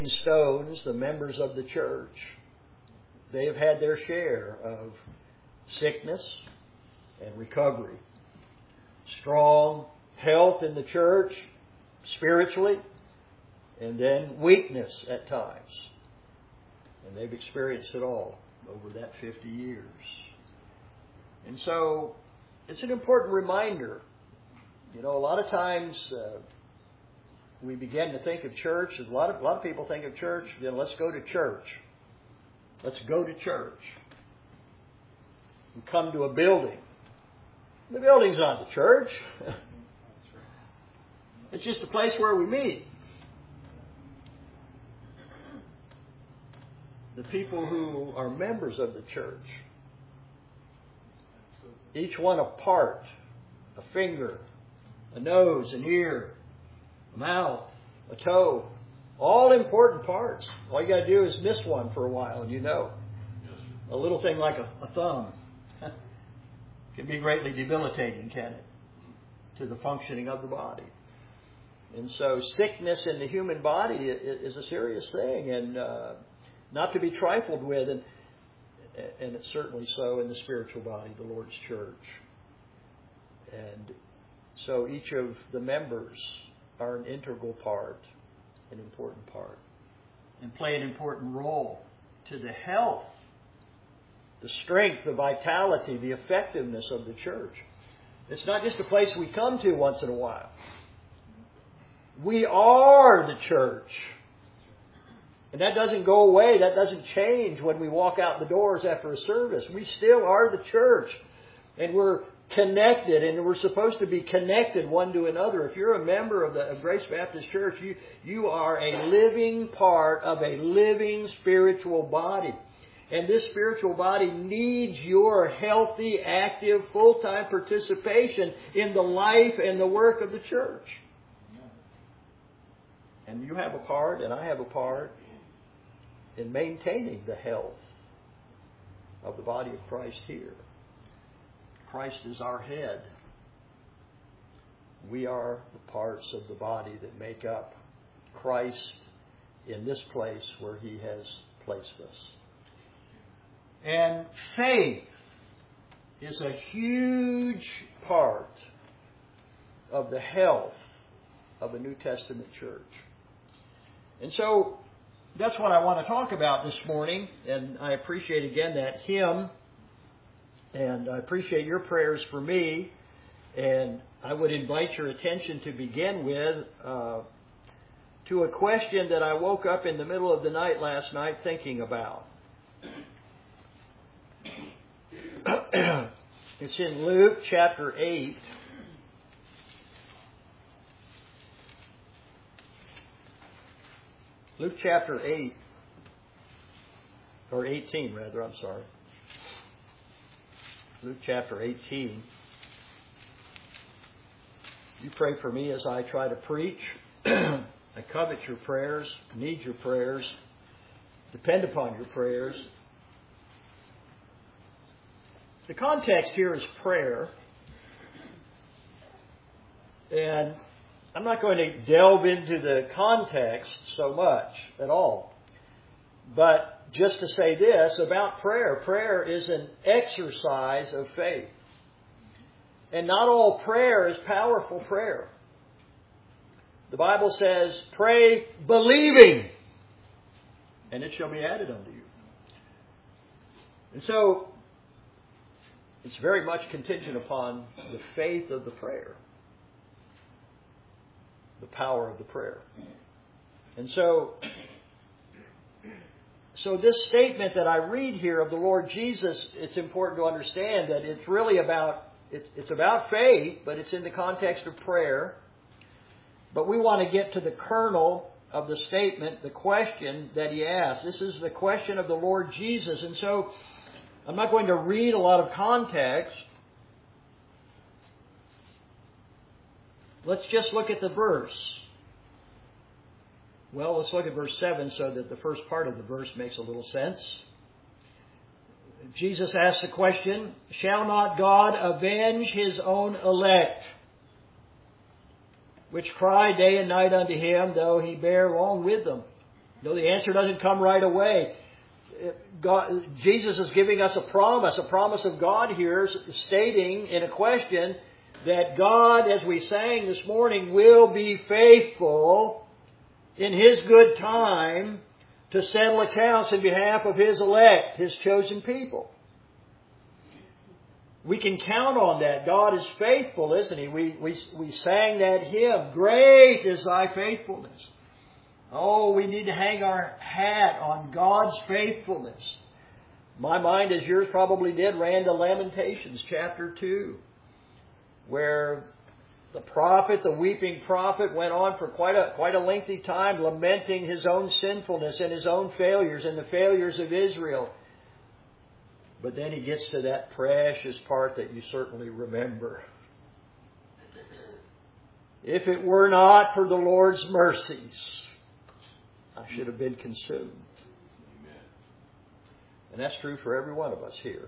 stones, the members of the church, they have had their share of sickness and recovery. Strong health in the church, spiritually, and then weakness at times. And they've experienced it all over that 50 years. And so, it's an important reminder. You know, a lot of times we begin to think of church. A lot of people think of church. You know, let's go to church. Let's go to church. We come to a building. The building's not the church. It's just a place where we meet. The people who are members of the church, each one a part, a finger, a nose, an ear, a mouth, a toe, all important parts. All you got to do is miss one for a while and you know. A little thing like a thumb can be greatly debilitating, can it, to the functioning of the body. And so sickness in the human body is a serious thing and not to be trifled with, and it's certainly so in the spiritual body, the Lord's church. And so each of the members are an integral part, an important part, and play an important role to the health, the strength, the vitality, the effectiveness of the church. It's not just a place we come to once in a while. We are the church. And that doesn't go away. That doesn't change when we walk out the doors after a service. We still are the church. And we're connected, and we're supposed to be connected one to another. If you're a member of Grace Baptist Church, you are a living part of a living spiritual body. And this spiritual body needs your healthy, active, full-time participation in the life and the work of the church. And you have a part, and I have a part, in maintaining the health of the body of Christ here. Christ is our head. We are the parts of the body that make up Christ in this place where He has placed us. And faith is a huge part of the health of a New Testament church. And so that's what I want to talk about this morning. And I appreciate again that hymn. And I appreciate your prayers for me. And I would invite your attention to begin with to a question that I woke up in the middle of the night last night thinking about. It's in Luke chapter 8. Luke chapter 8, or 18 rather, I'm sorry. Luke chapter 18. You pray for me as I try to preach. I covet your prayers, need your prayers, depend upon your prayers. The context here is prayer. And I'm not going to delve into the context so much at all. But just to say this about prayer. Prayer is an exercise of faith. And not all prayer is powerful prayer. The Bible says, pray believing, and it shall be added unto you. And so, it's very much contingent upon the faith of the prayer. The power of the prayer. And so this statement that I read here of the Lord Jesus, it's important to understand that it's really about, it's about faith, but it's in the context of prayer. But we want to get to the kernel of the statement, the question that he asked. This is the question of the Lord Jesus. And so I'm not going to read a lot of context. Let's just look at the verse. Well, let's look at verse 7 so that the first part of the verse makes a little sense. Jesus asks the question, shall not God avenge His own elect, which cry day and night unto Him, though He bear long with them? No, the answer doesn't come right away. Jesus is giving us a promise of God here, stating in a question that God, as we sang this morning, will be faithful in His good time to settle accounts in behalf of His elect, His chosen people. We can count on that. God is faithful, isn't He? We sang that hymn, "Great is Thy faithfulness." Oh, we need to hang our hat on God's faithfulness. My mind, as yours probably did, ran to Lamentations chapter 2, where the weeping prophet, went on for quite a lengthy time lamenting his own sinfulness and his own failures and the failures of Israel. But then he gets to that precious part that you certainly remember. "If it were not for the Lord's mercies, I should have been consumed." And that's true for every one of us here.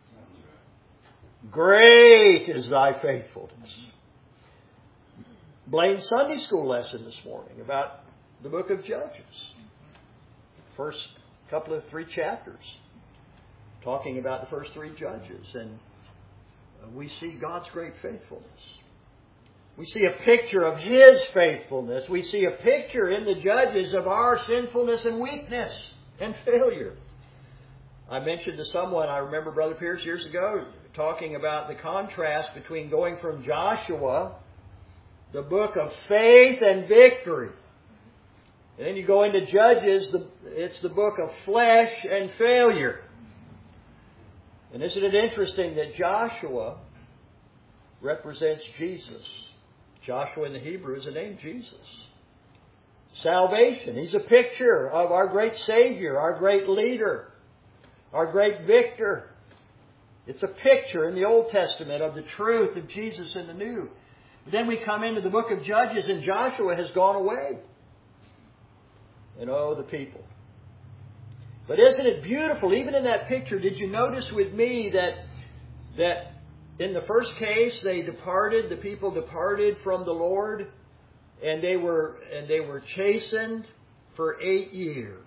Great is Thy faithfulness. Blaine's Sunday school lesson this morning about the book of Judges. First couple of 3 chapters, talking about the first 3 judges. And we see God's great faithfulness. We see a picture of His faithfulness. We see a picture in the judges of our sinfulness and weakness and failure. I mentioned to someone, I remember Brother Pierce years ago, talking about the contrast between going from Joshua, the book of faith and victory, and then you go into Judges, it's the book of flesh and failure. And isn't it interesting that Joshua represents Jesus? Joshua in the Hebrew is the name Jesus. Salvation. He's a picture of our great Savior, our great leader, our great victor. It's a picture in the Old Testament of the truth of Jesus in the New. But then we come into the book of Judges and Joshua has gone away. And oh, the people. But isn't it beautiful, even in that picture, did you notice with me that in the first case, the people departed from the Lord, and they were chastened for 8 years.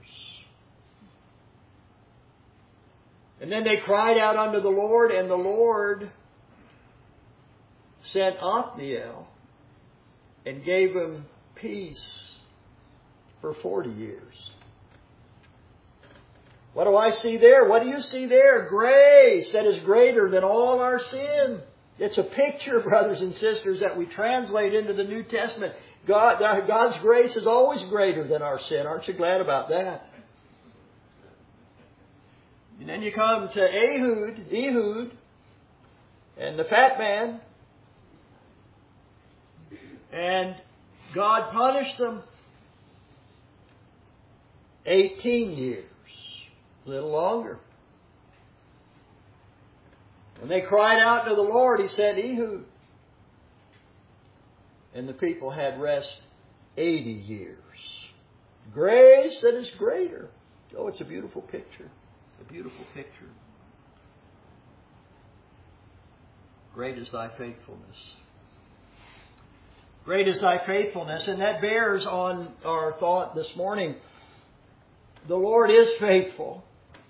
And then they cried out unto the Lord, and the Lord sent Othniel and gave him peace for 40 years. What do I see there? What do you see there? Grace that is greater than all our sin. It's a picture, brothers and sisters, that we translate into the New Testament. God's grace is always greater than our sin. Aren't you glad about that? And then you come to Ehud, and the fat man. And God punished them 18 years. A little longer. When they cried out to the Lord, He said, "Ehud." And the people had rest 80 years. Grace that is greater. Oh, it's a beautiful picture. A beautiful picture. Great is Thy faithfulness. Great is Thy faithfulness. And that bears on our thought this morning. The Lord is faithful.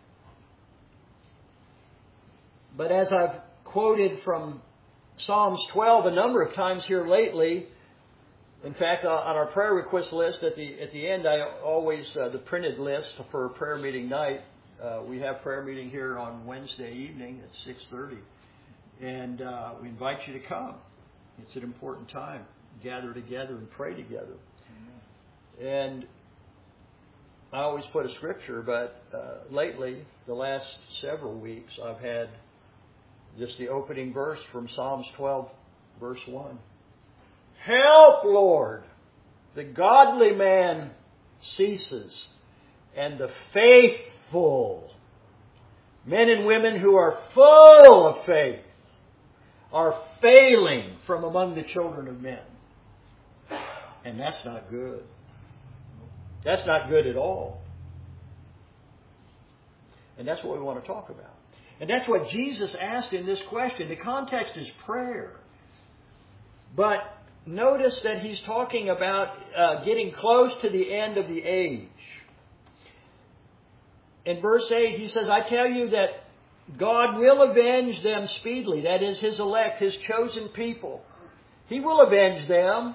But as I've quoted from Psalms 12 a number of times here lately, in fact, on our prayer request list at the end, I always, the printed list for prayer meeting night, we have prayer meeting here on Wednesday evening at 6:30. And we invite you to come. It's an important time. Gather together and pray together. And I always put a scripture, but lately, the last several weeks, I've had just the opening verse from Psalms 12, verse 1. Help, Lord! The godly man ceases, and the faithful men and women who are full of faith are failing from among the children of men. And that's not good. That's not good at all. And that's what we want to talk about. And that's what Jesus asked in this question. The context is prayer. But notice that He's talking about getting close to the end of the age. in verse 8, he says, I tell you that God will avenge them speedily. That is, His elect, His chosen people. He will avenge them.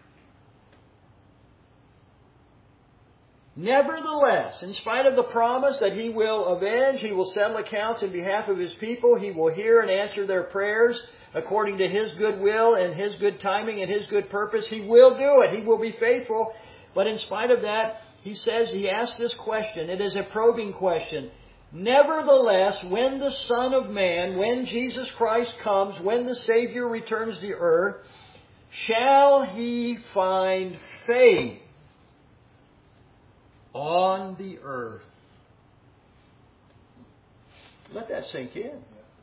Nevertheless, in spite of the promise that He will avenge, He will settle accounts in behalf of His people, He will hear and answer their prayers according to His good will and His good timing and His good purpose. He will do it. He will be faithful. But in spite of that, He says, He asks this question. It is a probing question. Nevertheless, when the Son of Man, when Jesus Christ comes, when the Savior returns to earth, shall He find faith on the earth? Let that sink in.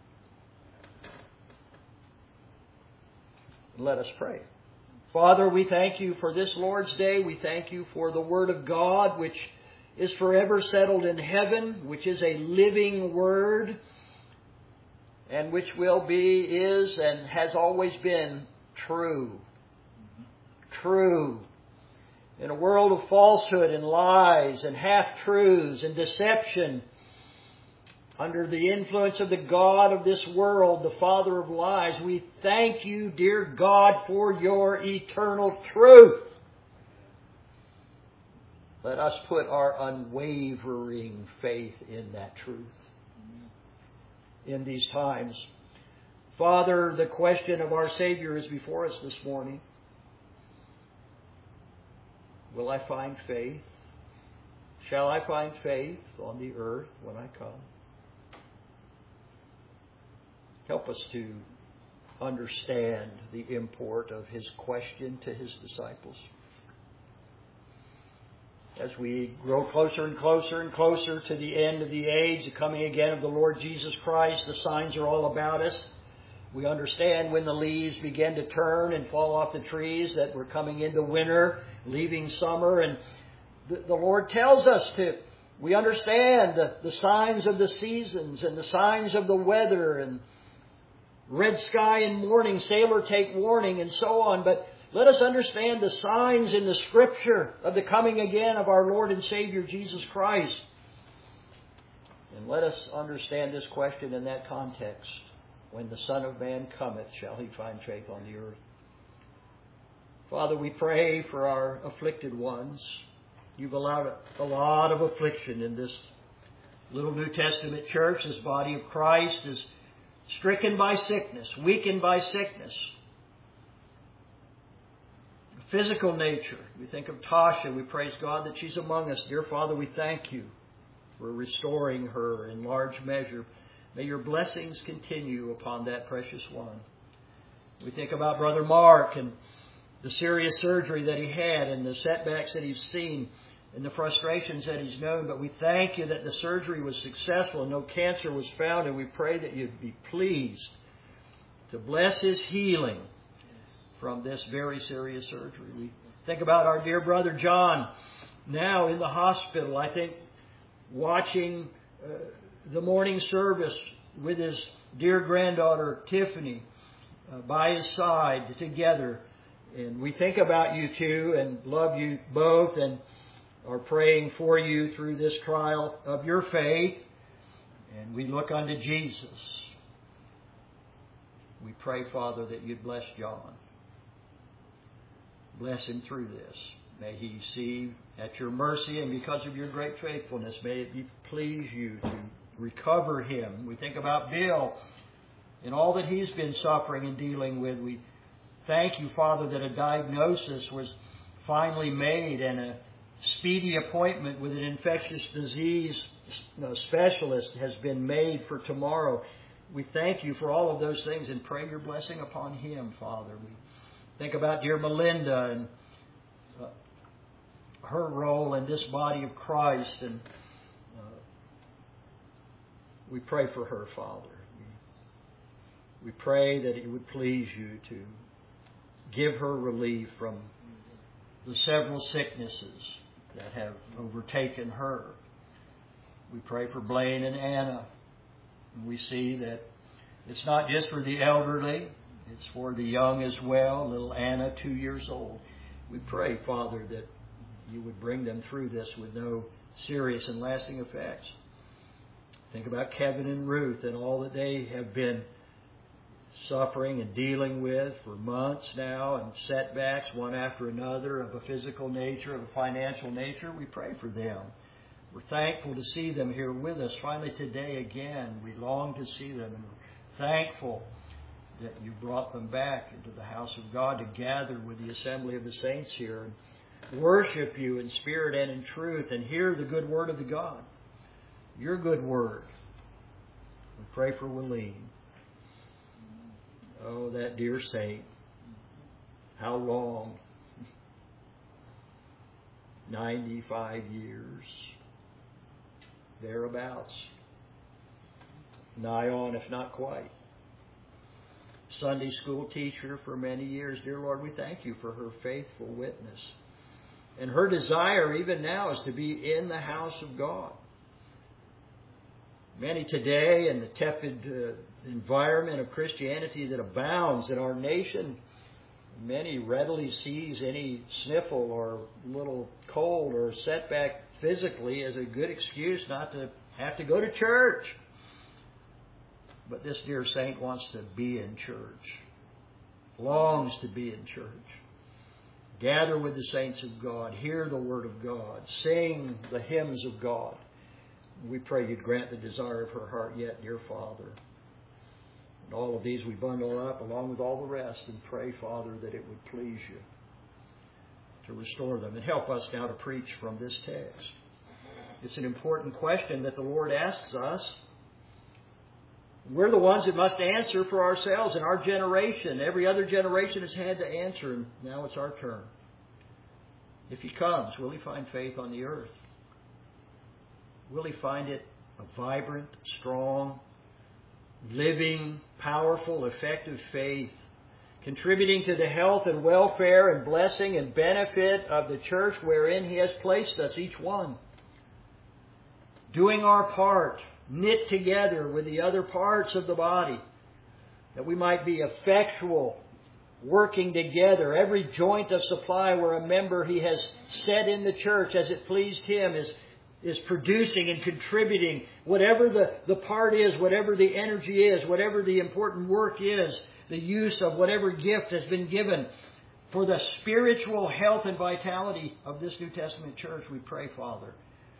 Let us pray. Father, we thank You for this Lord's Day. We thank You for the Word of God, which is forever settled in heaven, which is a living Word, and which will be, is, and has always been true. True. In a world of falsehood and lies and half-truths and deception, under the influence of the God of this world, the father of lies, we thank You, dear God, for Your eternal truth. Let us put our unwavering faith in that truth in these times. Father, the question of our Savior is before us this morning. Will I find faith? Shall I find faith on the earth when I come? Help us to understand the import of His question to His disciples. As we grow closer and closer and closer to the end of the age, the coming again of the Lord Jesus Christ, the signs are all about us. We understand when the leaves begin to turn and fall off the trees that we're coming into winter, leaving summer. And the Lord tells us to, we understand the signs of the seasons and the signs of the weather and red sky in morning, sailor take warning, and so on. But let us understand the signs in the Scripture of the coming again of our Lord and Savior Jesus Christ. And let us understand this question in that context. When the Son of Man cometh, shall He find faith on the earth? Father, we pray for our afflicted ones. You've allowed a lot of affliction in this little New Testament church. This body of Christ is stricken by sickness, weakened by sickness. Physical nature. We think of Tasha. We praise God that she's among us. Dear Father, we thank You for restoring her in large measure. May Your blessings continue upon that precious one. We think about Brother Mark and the serious surgery that he had and the setbacks that he's seen and the frustrations that he's known. But we thank You that the surgery was successful and no cancer was found. And we pray that You'd be pleased to bless his healing from this very serious surgery. We think about our dear brother John now in the hospital. I think watching the morning service with his dear granddaughter Tiffany by his side together. And we think about you two and love you both and are praying for you through this trial of your faith. And we look unto Jesus. We pray, Father, that You'd bless John. Bless him through this. May he see at Your mercy, and because of Your great faithfulness, may it please You to recover him. We think about Bill and all that he's been suffering and dealing with. We thank You, Father, that a diagnosis was finally made and a speedy appointment with an infectious disease specialist has been made for tomorrow. We thank You for all of those things and pray Your blessing upon him, Father. We think about dear Melinda and her role in this body of Christ, and we pray for her, Father. We pray that it would please You to give her relief from the several sicknesses that have overtaken her. We pray for Blaine and Anna. We see that it's not just for the elderly, it's for the young as well. Little Anna, 2 years old. We pray, Father, that You would bring them through this with no serious and lasting effects. Think about Kevin and Ruth and all that they have been suffering and dealing with for months now, and setbacks one after another of a physical nature, of a financial nature. We pray for them. We're thankful to see them here with us finally today again. We long to see them, and we're thankful that you brought them back into the house of God to gather with the assembly of the saints here and worship you in spirit and in truth and hear the good word of the God. Your good word. We pray for Willeen. Oh, that dear saint. How long? 95 years. Thereabouts. Nigh on, if not quite. Sunday school teacher for many years. Dear Lord, we thank you for her faithful witness. And her desire even now is to be in the house of God. Many today, in the tepid environment of Christianity that abounds in our nation, many readily sees any sniffle or little cold or setback physically as a good excuse not to have to go to church. But this dear saint wants to be in church, longs to be in church. Gather with the saints of God, hear the word of God, sing the hymns of God. We pray you'd grant the desire of her heart yet, dear Father. And all of these we bundle up along with all the rest and pray, Father, that it would please you to restore them. And help us now to preach from this text. It's an important question that the Lord asks us. We're the ones that must answer for ourselves in our generation. Every other generation has had to answer, and now it's our turn. If He comes, will He find faith on the earth? Will He find it a vibrant, strong, living, powerful, effective faith, contributing to the health and welfare and blessing and benefit of the church wherein He has placed us, each one? Doing our part, knit together with the other parts of the body, that we might be effectual, working together. Every joint of supply where a member He has set in the church as it pleased Him is producing and contributing. Whatever the part is, whatever the energy is, whatever the important work is, the use of whatever gift has been given for the spiritual health and vitality of this New Testament church, we pray, Father,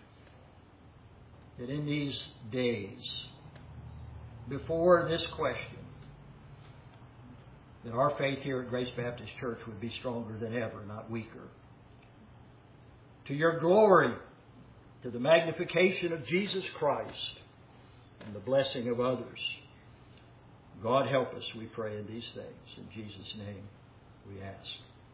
that in these days, before this question, that our faith here at Grace Baptist Church would be stronger than ever, not weaker. To your glory, to the magnification of Jesus Christ and the blessing of others. God help us, we pray, in these things. In Jesus' name we ask.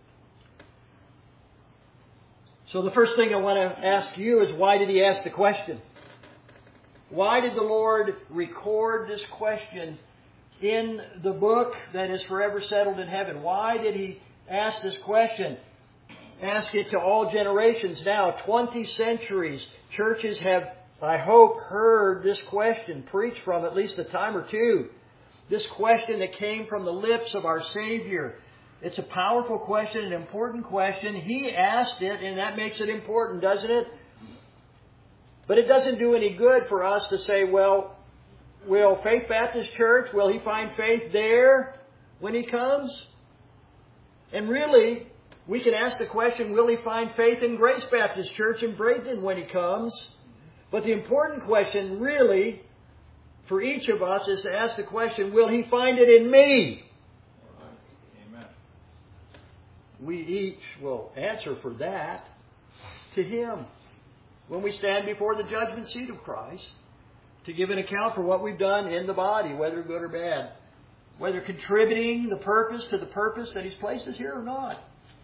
So the first thing I want to ask you is, why did He ask the question? Why did the Lord record this question in the book that is forever settled in heaven? Why did He ask this question? Ask it to all generations now. 20 centuries, churches have, I hope, heard this question preached from at least a time or two. This question that came from the lips of our Savior. It's a powerful question, an important question. He asked it, and that makes it important, doesn't it? But it doesn't do any good for us to say, well, will Faith Baptist Church, will He find faith there when He comes? And really, we can ask the question, will He find faith in Grace Baptist Church in Bradenton when He comes? But the important question really for each of us is to ask the question, will He find it in me? Amen. We each will answer for that to Him when we stand before the judgment seat of Christ to give an account for what we've done in the body, whether good or bad, whether contributing the purpose to the purpose that He's placed us here or not.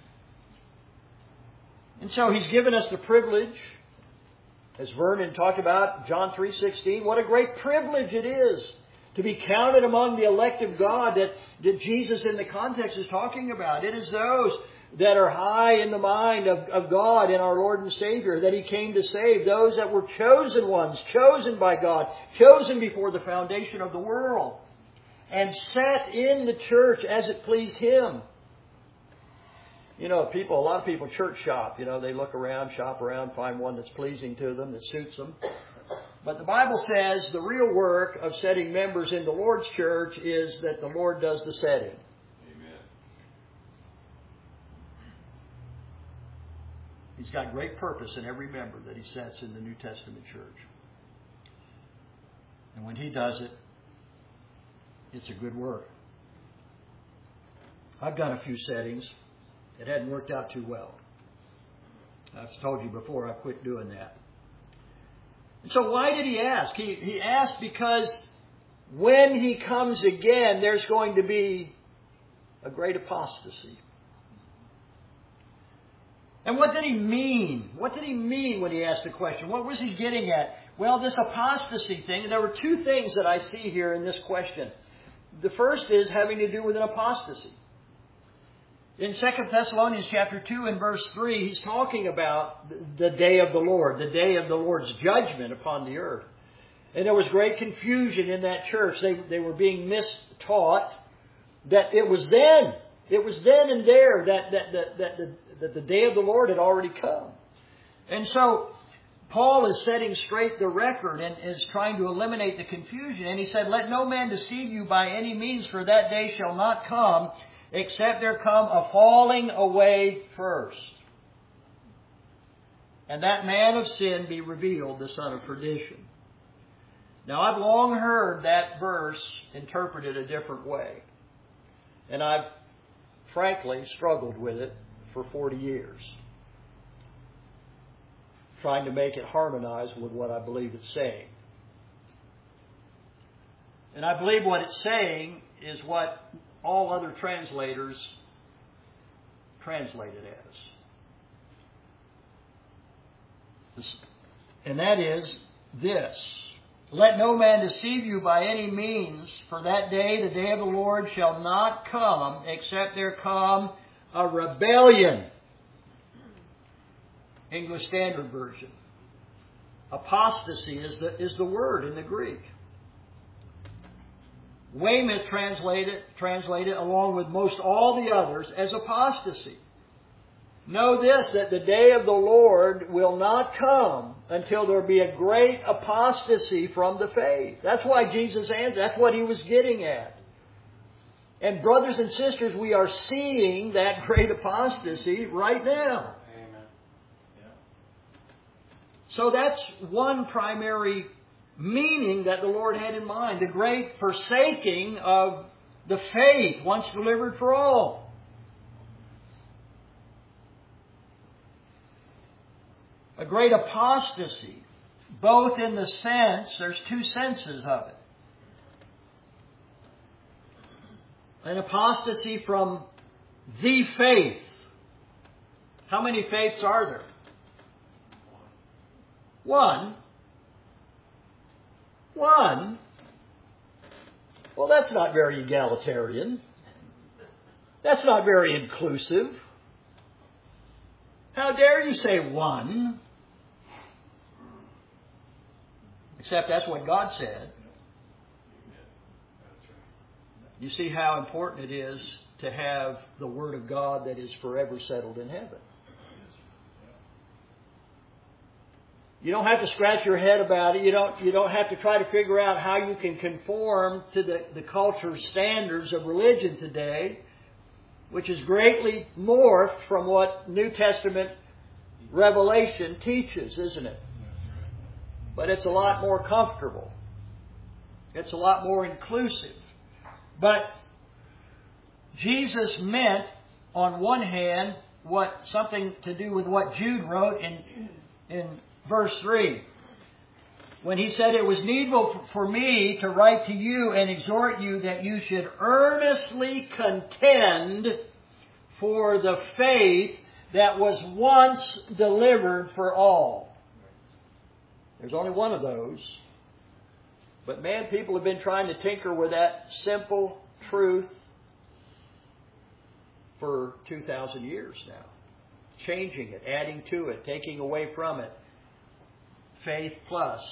And so He's given us the privilege, as Vernon talked about, John 3:16, what a great privilege it is to be counted among the elect of God that Jesus in the context is talking about. It is those that are high in the mind of God and our Lord and Savior, that He came to save, those that were chosen ones, chosen by God, chosen before the foundation of the world, and set in the church as it pleased Him. You know, a lot of people church shop. You know, they look around, shop around, find one that's pleasing to them, that suits them. But the Bible says the real work of setting members in the Lord's church is that the Lord does the setting. Amen. He's got great purpose in every member that He sets in the New Testament church. And when He does it, it's a good work. I've got a few settings. It hadn't worked out too well. I've told you before, I quit doing that. And so why did He ask? He asked because when He comes again, there's going to be a great apostasy. And what did He mean? What did He mean when He asked the question? What was He getting at? Well, this apostasy thing, there were two things that I see here in this question. The first is having to do with an apostasy. In 2 Thessalonians chapter 2 and verse 3, he's talking about the day of the Lord, the day of the Lord's judgment upon the earth. And there was great confusion in that church. They were being mistaught that it was then and there that the day of the Lord had already come. And so Paul is setting straight the record and is trying to eliminate the confusion. And he said, "Let no man deceive you by any means, for that day shall not come, except there come a falling away first. And that man of sin be revealed, the son of perdition." Now, I've long heard that verse interpreted a different way. And I've frankly struggled with it for 40 years, trying to make it harmonize with what I believe it's saying. And I believe what it's saying is what all other translators translate it as. And that is this: "Let no man deceive you by any means, for that day, the day of the Lord, shall not come, except there come a rebellion." English Standard Version. Apostasy is the word in the Greek. Weymouth translated along with most all the others as apostasy. Know this, that the day of the Lord will not come until there be a great apostasy from the faith. That's why Jesus answered. That's what He was getting at. And brothers and sisters, we are seeing that great apostasy right now. Amen. Yeah. So that's one primary meaning that the Lord had in mind, the great forsaking of the faith once delivered for all. A great apostasy, both in the sense, there's two senses of it. An apostasy from the faith. How many faiths are there? One. Well, that's not very egalitarian. That's not very inclusive. How dare you say one? Except that's what God said. You see how important it is to have the Word of God that is forever settled in heaven. You don't have to scratch your head about it. You don't have to try to figure out how you can conform to the culture standards of religion today, which is greatly morphed from what New Testament revelation teaches, isn't it? But it's a lot more comfortable. It's a lot more inclusive. But Jesus meant, on one hand, something to do with what Jude wrote in verse 3. When he said, "It was needful for me to write to you and exhort you that you should earnestly contend for the faith that was once delivered for all." There's only one of those. But man, people have been trying to tinker with that simple truth for 2,000 years now. Changing it, adding to it, taking away from it. Faith plus,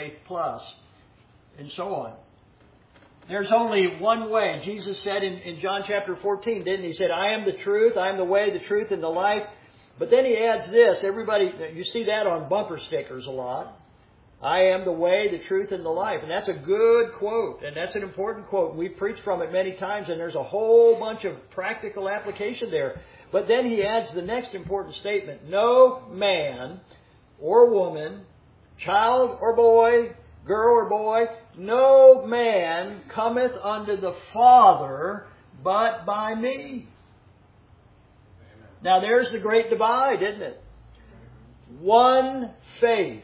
and so on. There's only one way. Jesus said in John chapter 14, didn't He? He said, "I am the truth, I am the way, the truth, and the life." But then He adds this. Everybody, you see that on bumper stickers a lot. I am the way, the truth, and the life. And that's a good quote. And that's an important quote. We've preached from it many times, and there's a whole bunch of practical application there. But then he adds the next important statement. No man or woman, child or boy, girl or boy, no man cometh unto the Father but by me. Amen. Now there's the great divide, isn't it? One faith.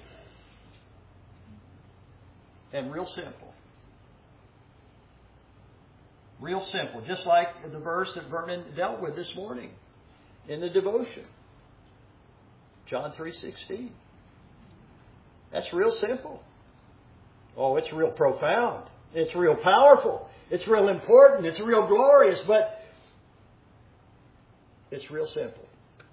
And real simple. Real simple. Just like the verse that Vernon dealt with this morning in the devotion. John 3:16. That's real simple. Oh, it's real profound. It's real powerful. It's real important. It's real glorious. But it's real simple.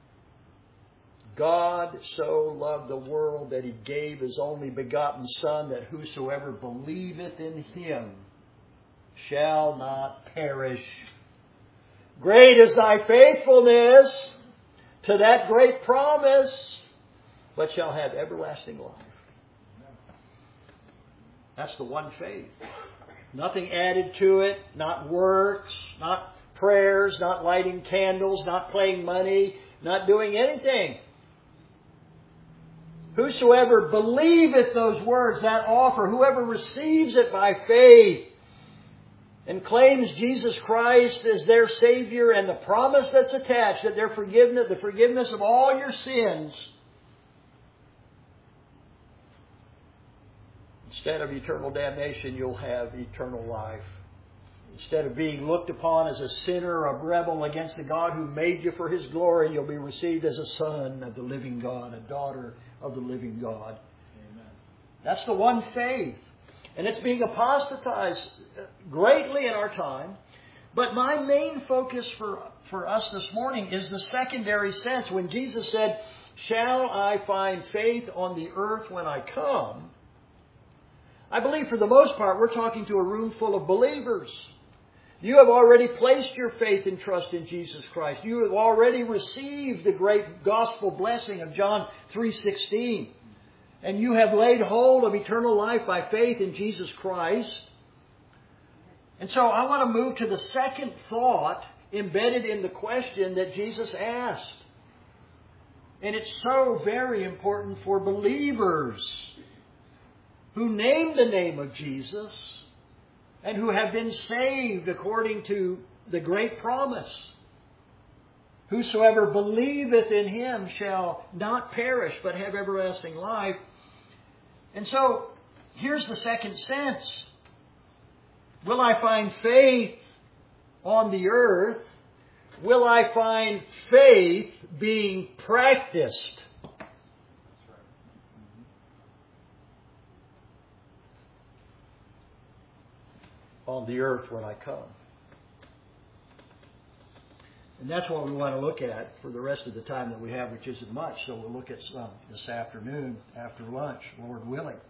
God so loved the world that He gave His only begotten Son, that whosoever believeth in Him shall not perish. Great is thy faithfulness to that great promise, but shall have everlasting life. That's the one faith. Nothing added to it, not works, not prayers, not lighting candles, not playing money, not doing anything. Whosoever believeth those words, that offer, whoever receives it by faith and claims Jesus Christ as their Savior and the promise that's attached, that their forgiveness, the forgiveness of all your sins, instead of eternal damnation, you'll have eternal life. Instead of being looked upon as a sinner, a rebel against the God who made you for His glory, you'll be received as a son of the living God, a daughter of the living God. Amen. That's the one faith. And it's being apostatized greatly in our time. But my main focus for us this morning is the secondary sense. When Jesus said, "Shall I find faith on the earth when I come?" I believe for the most part we're talking to a room full of believers. You have already placed your faith and trust in Jesus Christ. You have already received the great gospel blessing of John 3:16. And you have laid hold of eternal life by faith in Jesus Christ. And so I want to move to the second thought embedded in the question that Jesus asked. And it's so very important for believers who name the name of Jesus and who have been saved according to the great promise. Whosoever believeth in Him shall not perish, but have everlasting life. And so, here's the second sense. Will I find faith on the earth? Will I find faith being practiced? On the earth when I come. And that's what we want to look at for the rest of the time that we have, which isn't much. So we'll look at some this afternoon after lunch, Lord willing.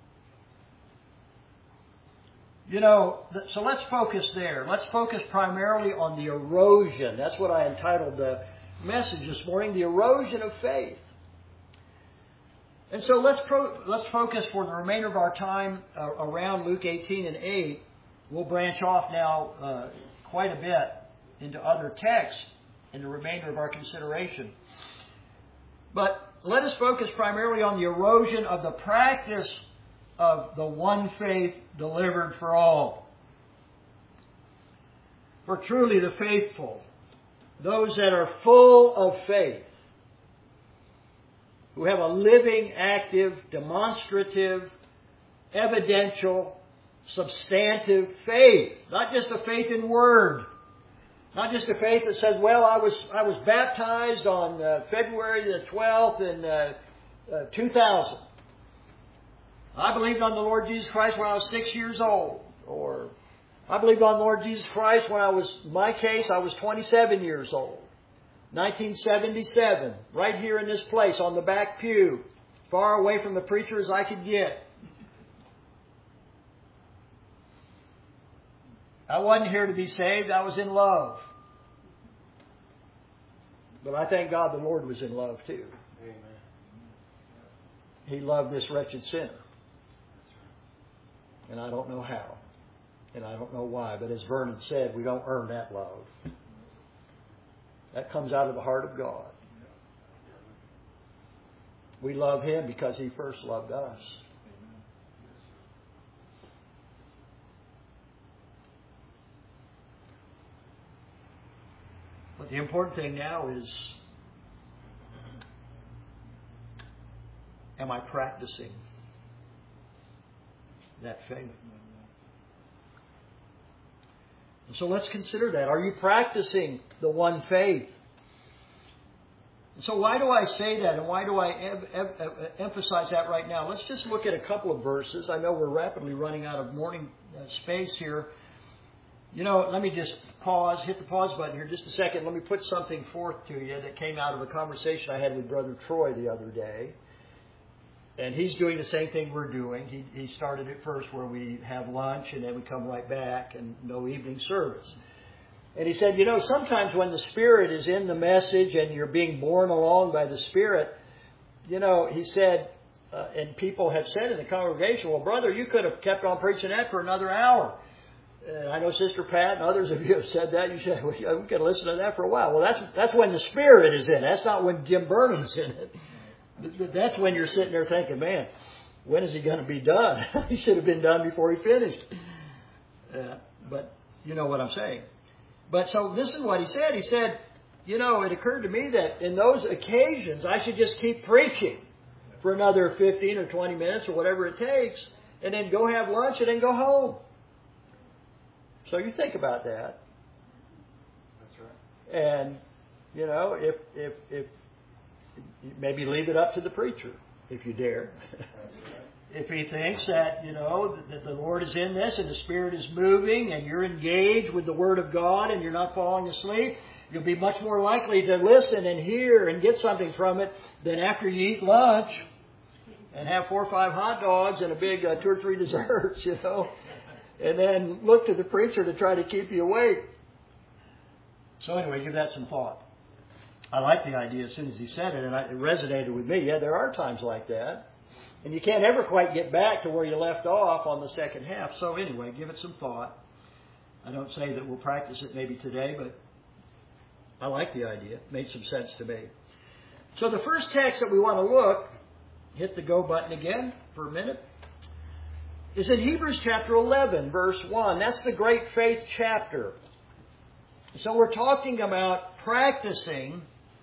You know, so let's focus there. Let's focus primarily on the erosion. That's what I entitled the message this morning, the erosion of faith. And so let's focus for the remainder of our time around Luke 18 and 8. We'll branch off now quite a bit into other texts in the remainder of our consideration. But let us focus primarily on the erosion of the practice of the one faith delivered for all. For truly the faithful, those that are full of faith, who have a living, active, demonstrative, evidential, substantive faith. Not just a faith in word. Not just a faith that says, well, I was baptized on February the 12th in 2000. I believed on the Lord Jesus Christ when I was 6 years old. Or I believed on the Lord Jesus Christ when I was 27 years old. 1977. Right here in this place on the back pew. Far away from the preacher as I could get. I wasn't here to be saved. I was in love. But I thank God the Lord was in love too. Amen. He loved this wretched sinner. And I don't know how. And I don't know why. But as Vernon said, we don't earn that love. That comes out of the heart of God. We love Him because He first loved us. But the important thing now is, am I practicing that faith? So let's consider that. Are you practicing the one faith? So why do I say that, and why do I emphasize that right now? Let's just look at a couple of verses. I know we're rapidly running out of morning space here. Let me just hit the pause button here just a second. Let me put something forth to you that came out of a conversation I had with Brother Troy the other day. And he's doing the same thing we're doing. He started it first where we have lunch and then we come right back and no evening service. And he said, sometimes when the Spirit is in the message and you're being borne along by the Spirit, he said, and people have said in the congregation, well, brother, you could have kept on preaching that for another hour. I know Sister Pat and others of you have said that. You said, we could listen to that for a while. Well, that's when the Spirit is in it. That's not when Jim Burnham's in it. That's when you're sitting there thinking, man, when is he going to be done? He should have been done before he finished. But you know what I'm saying. But so this is what he said. He said, it occurred to me that in those occasions I should just keep preaching for another 15 or 20 minutes or whatever it takes, and then go have lunch and then go home. So you think about that. That's right. And, if maybe leave it up to the preacher, if you dare. That's right. If he thinks that, that the Lord is in this and the Spirit is moving and you're engaged with the Word of God and you're not falling asleep, you'll be much more likely to listen and hear and get something from it than after you eat lunch and have 4 or 5 hot dogs and a big 2 or 3 desserts, and then look to the preacher to try to keep you awake. So anyway, give that some thought. I like the idea as soon as he said it, and it resonated with me. Yeah, there are times like that. And you can't ever quite get back to where you left off on the second half. So anyway, give it some thought. I don't say that we'll practice it maybe today, but I like the idea. It made some sense to me. So the first text that we want to look, hit the go button again for a minute, is in Hebrews chapter 11, verse 1. That's the great faith chapter. So we're talking about practicing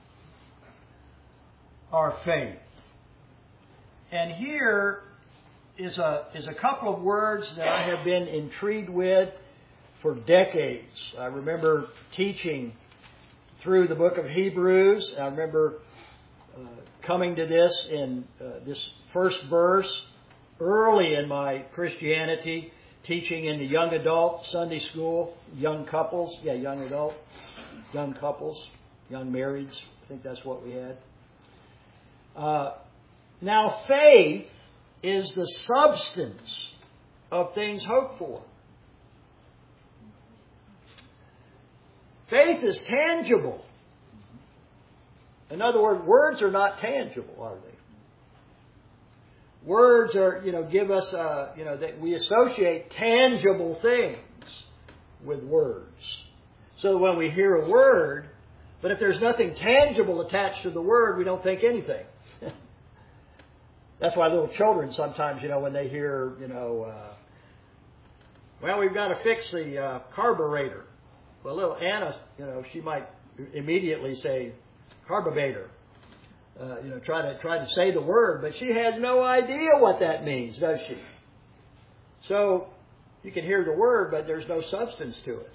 our faith. And here is a couple of words that I have been intrigued with for decades. I remember teaching through the book of Hebrews. I remember coming to this in this first verse early in my Christianity, teaching in the young adult Sunday school, young couples, young adult, young couples, young marrieds. I think that's what we had. Now, faith is the substance of things hoped for. Faith is tangible. In other words are not tangible, are they? Words are, give us, that we associate tangible things with words. So when we hear a word, but if there's nothing tangible attached to the word, we don't think anything. That's why little children sometimes, when they hear, well, we've got to fix the carburetor. Well, little Anna, she might immediately say carburetor. Try to say the word, but she has no idea what that means, does she? So you can hear the word, but there's no substance to it.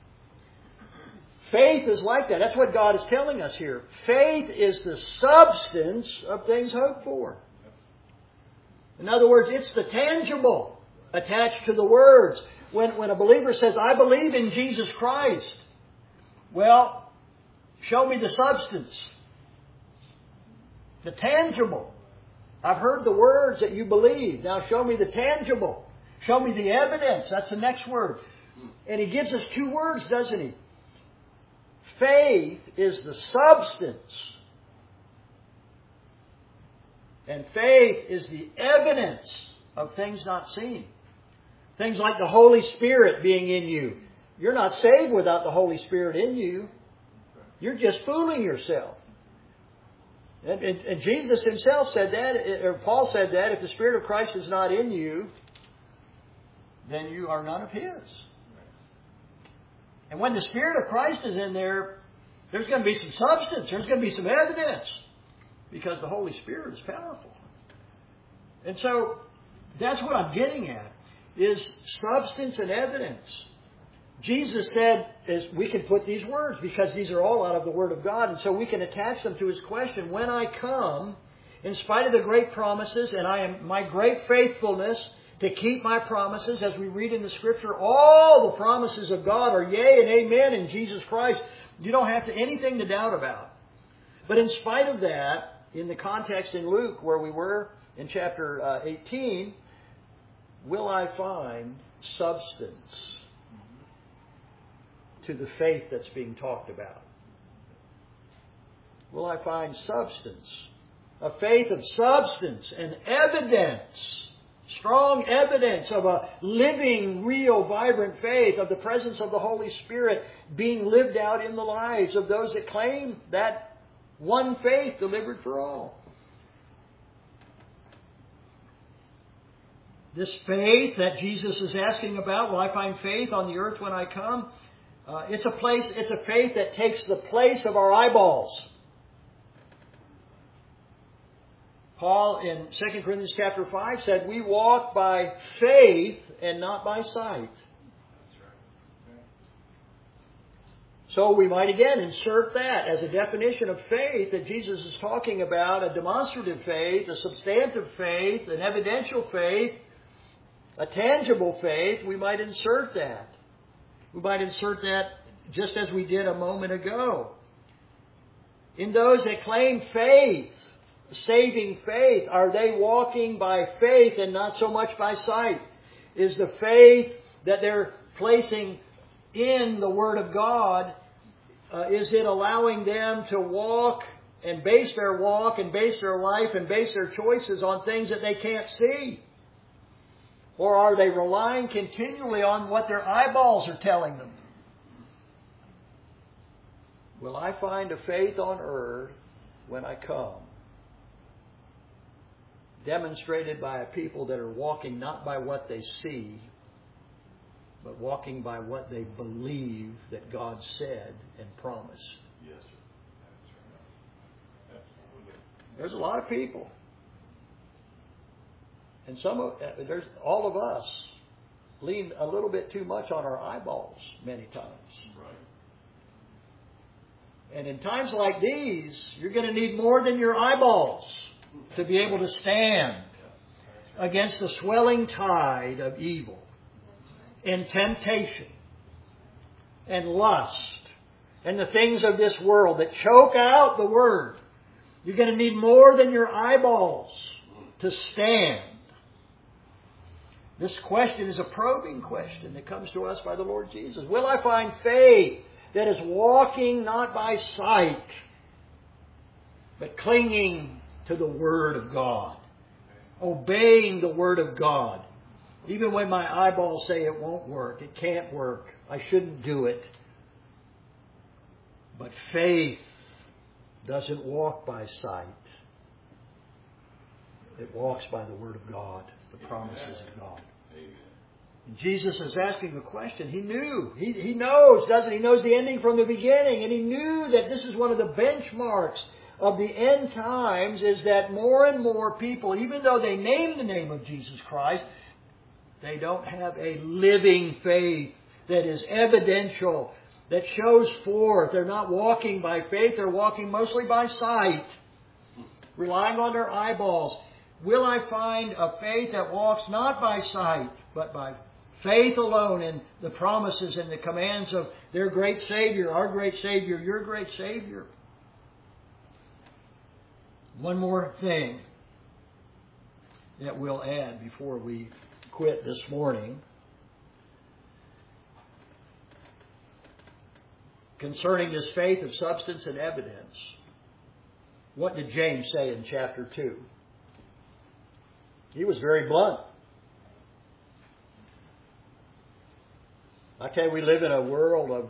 Faith is like that. That's what God is telling us here. Faith is the substance of things hoped for. In other words, it's the tangible attached to the words. When a believer says, I believe in Jesus Christ, well, show me the substance. The tangible. I've heard the words that you believe. Now show me the tangible. Show me the evidence. That's the next word. And he gives us 2 words, doesn't he? Faith is the substance. And faith is the evidence of things not seen. Things like the Holy Spirit being in you. You're not saved without the Holy Spirit in you. You're just fooling yourself. And Jesus Himself said that, or Paul said that, if the Spirit of Christ is not in you, then you are none of His. And when the Spirit of Christ is in there, there's going to be some substance. There's going to be some evidence. Because the Holy Spirit is powerful. And so, that's what I'm getting at, is substance and evidence. Jesus said, we can put these words, because these are all out of the Word of God, and so we can attach them to His question, when I come, in spite of the great promises, and my great faithfulness to keep my promises, as we read in the Scripture, all the promises of God are yea and amen in Jesus Christ. You don't have anything to doubt about. But in spite of that, in the context in Luke where we were, in chapter 18, will I find substance to the faith that's being talked about? Will I find substance? A faith of substance and evidence. Strong evidence of a living, real, vibrant faith, of the presence of the Holy Spirit being lived out in the lives of those that claim that one faith delivered for all. This faith that Jesus is asking about, will I find faith on the earth when I come? It's a faith that takes the place of our eyeballs. Paul in 2 Corinthians chapter 5 said, we walk by faith and not by sight. That's right. So we might again insert that as a definition of faith that Jesus is talking about, a demonstrative faith, a substantive faith, an evidential faith, a tangible faith. We might insert that. We might insert that just as we did a moment ago. In those that claim faith, saving faith, are they walking by faith and not so much by sight? Is the faith that they're placing in the Word of God, is it allowing them to walk and base their walk and base their life and base their choices on things that they can't see? Or are they relying continually on what their eyeballs are telling them? Will I find a faith on earth when I come, demonstrated by a people that are walking not by what they see, but walking by what they believe that God said and promised? Yes, sir. That's right. Absolutely. There's a lot of people. And there's all of us lean a little bit too much on our eyeballs many times. Right. And in times like these, you're going to need more than your eyeballs to be able to stand against the swelling tide of evil and temptation and lust and the things of this world that choke out the Word. You're going to need more than your eyeballs to stand. This question is a probing question that comes to us by the Lord Jesus. Will I find faith that is walking not by sight, but clinging to the Word of God, obeying the Word of God, even when my eyeballs say it won't work, it can't work, I shouldn't do it? But faith doesn't walk by sight. It walks by the Word of God, the promises of God. And Jesus is asking the question. He knew. He knows, doesn't he? He knows the ending from the beginning. And he knew that this is one of the benchmarks of the end times, is that more and more people, even though they name the name of Jesus Christ, they don't have a living faith that is evidential, that shows forth. They're not walking by faith. They're walking mostly by sight, relying on their eyeballs. Will I find a faith that walks not by sight, but by faith alone in the promises and the commands of their great Savior, our great Savior, your great Savior? One more thing that we'll add before we quit this morning concerning this faith of substance and evidence. What did James say in chapter 2? He was very blunt. I tell you, we live in a world of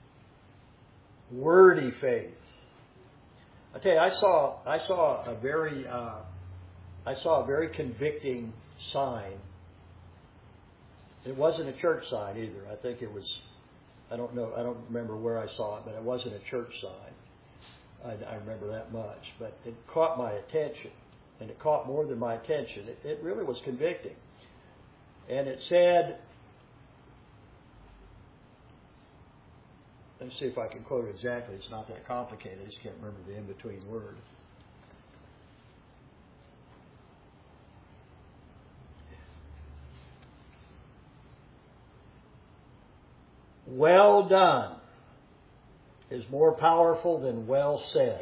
wordy faith. I tell you, I saw a very convicting sign. It wasn't a church sign either. I think it was. I don't remember where I saw it, but it wasn't a church sign. I remember that much. But it caught my attention, and it caught more than my attention. It really was convicting. And it said, let me see if I can quote it exactly. It's not that complicated. I just can't remember the in-between word. Well done is more powerful than well said.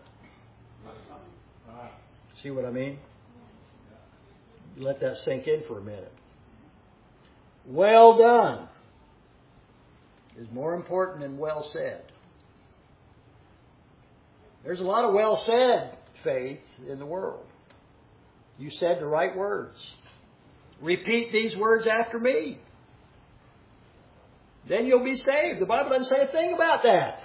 See what I mean? Let that sink in for a minute. Well done is more important than well said. There's a lot of well said faith in the world. You said the right words. Repeat these words after me. Then you'll be saved. The Bible doesn't say a thing about that.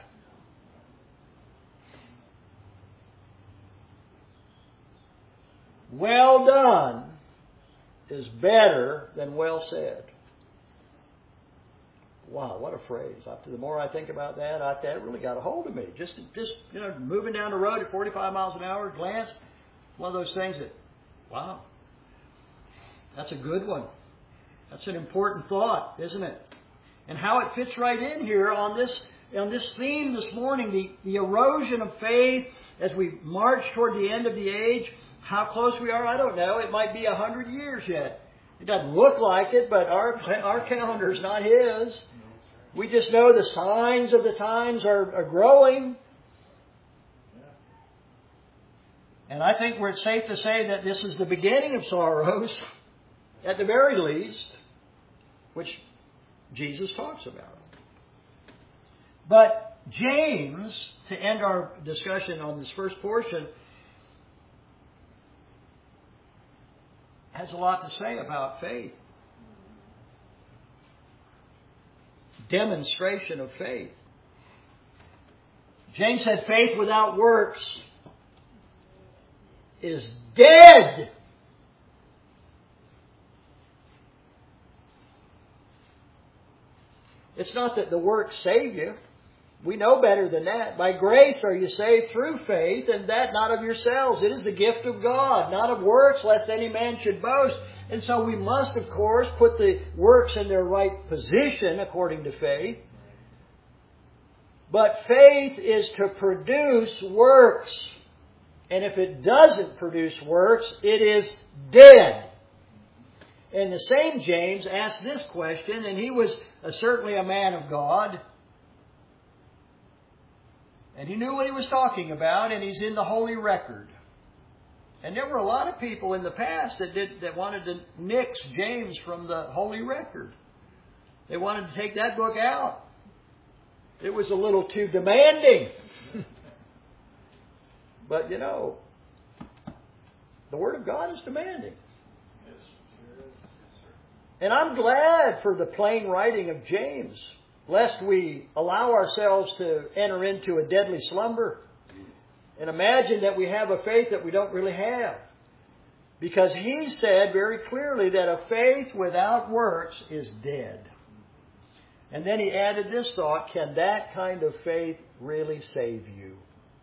Well done is better than well said. Wow, what a phrase. The more I think about that, that really got a hold of me. Just moving down the road at 45 miles an hour, glance, one of those things that, wow, that's a good one. That's an important thought, isn't it? And how it fits right in here on this theme this morning, the erosion of faith as we march toward the end of the age. How close we are, I don't know. It might be 100 years yet. It doesn't look like it, but our calendar is not His. We just know the signs of the times are growing. And I think it's safe to say that this is the beginning of sorrows, at the very least, which Jesus talks about. But James, to end our discussion on this first portion, has a lot to say about faith. Demonstration of faith. James said faith without works is dead. It's not that the works save you. We know better than that. By grace are you saved through faith, and that not of yourselves. It is the gift of God, not of works, lest any man should boast. And so we must, of course, put the works in their right position according to faith. But faith is to produce works. And if it doesn't produce works, it is dead. And the same James asked this question, and he was certainly a man of God. And he knew what he was talking about, and he's in the Holy Record. And there were a lot of people in the past that wanted to nix James from the Holy Record. They wanted to take that book out. It was a little too demanding. But, the Word of God is demanding. And I'm glad for the plain writing of James, lest we allow ourselves to enter into a deadly slumber and imagine that we have a faith that we don't really have. Because he said very clearly that a faith without works is dead. And then he added this thought, can that kind of faith really save you?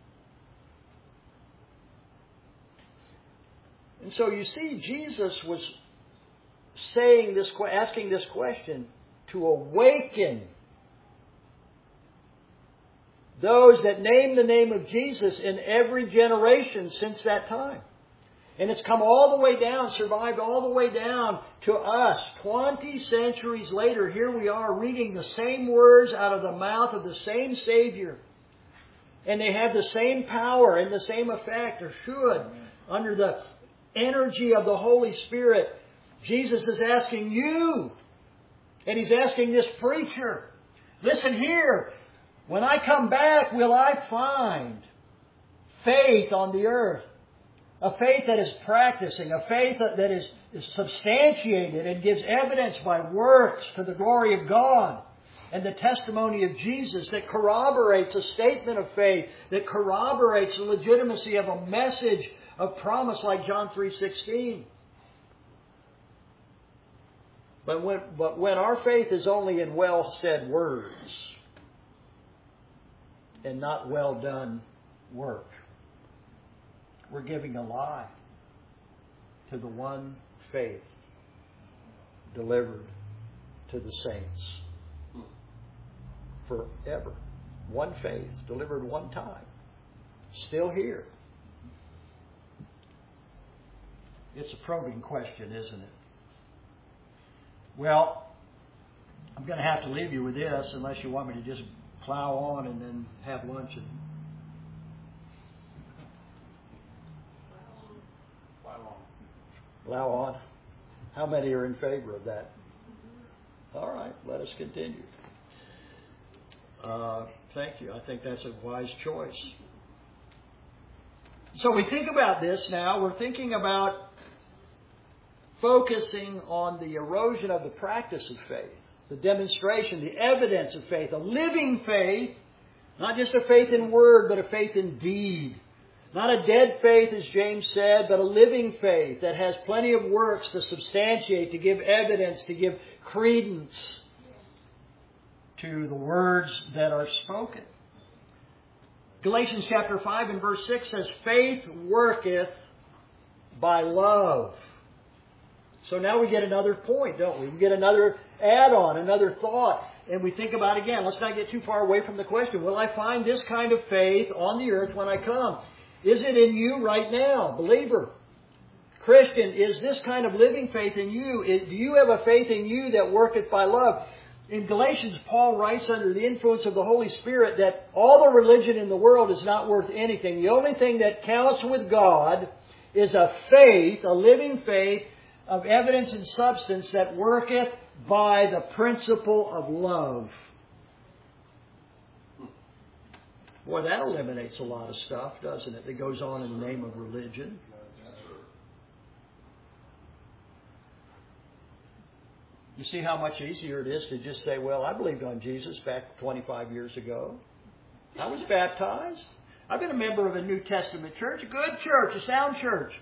And so you see, Jesus was asking this question to awaken those that name the name of Jesus in every generation since that time. And it's come all the way down, survived all the way down to us. 20 centuries later, here we are reading the same words out of the mouth of the same Savior. And they have the same power and the same effect, or should, under the energy of the Holy Spirit. Jesus is asking you, and He's asking this preacher, listen here, when I come back, will I find faith on the earth? A faith that is practicing, a faith that is substantiated and gives evidence by works to the glory of God. and the testimony of Jesus that corroborates a statement of faith, that corroborates the legitimacy of a message of promise like John 3:16. But when our faith is only in well-said words and not well-done work, we're giving a lie to the one faith delivered to the saints forever. One faith delivered one time. Still here. It's a probing question, isn't it? Well, I'm going to have to leave you with this unless you want me to just plow on and then have lunch and plow on. How many are in favor of that? All right, let us continue. Thank you. I think that's a wise choice. So we think about this now. We're thinking about focusing on the erosion of the practice of faith, the demonstration, the evidence of faith, a living faith, not just a faith in word, but a faith in deed. Not a dead faith, as James said, but a living faith that has plenty of works to substantiate, to give evidence, to give credence to the words that are spoken. Galatians chapter 5 and verse 6 says, faith worketh by love. So now we get another point, don't we? We get another add-on, another thought. And we think about, again, let's not get too far away from the question. Will I find this kind of faith on the earth when I come? Is it in you right now, believer? Christian, is this kind of living faith in you? Do you have a faith in you that worketh by love? In Galatians, Paul writes under the influence of the Holy Spirit that all the religion in the world is not worth anything. The only thing that counts with God is a faith, a living faith, of evidence and substance that worketh by the principle of love. Boy, that eliminates a lot of stuff, doesn't it, that goes on in the name of religion. You see how much easier it is to just say, well, I believed on Jesus back 25 years ago. I was baptized. I've been a member of a New Testament church, a good church, a sound church.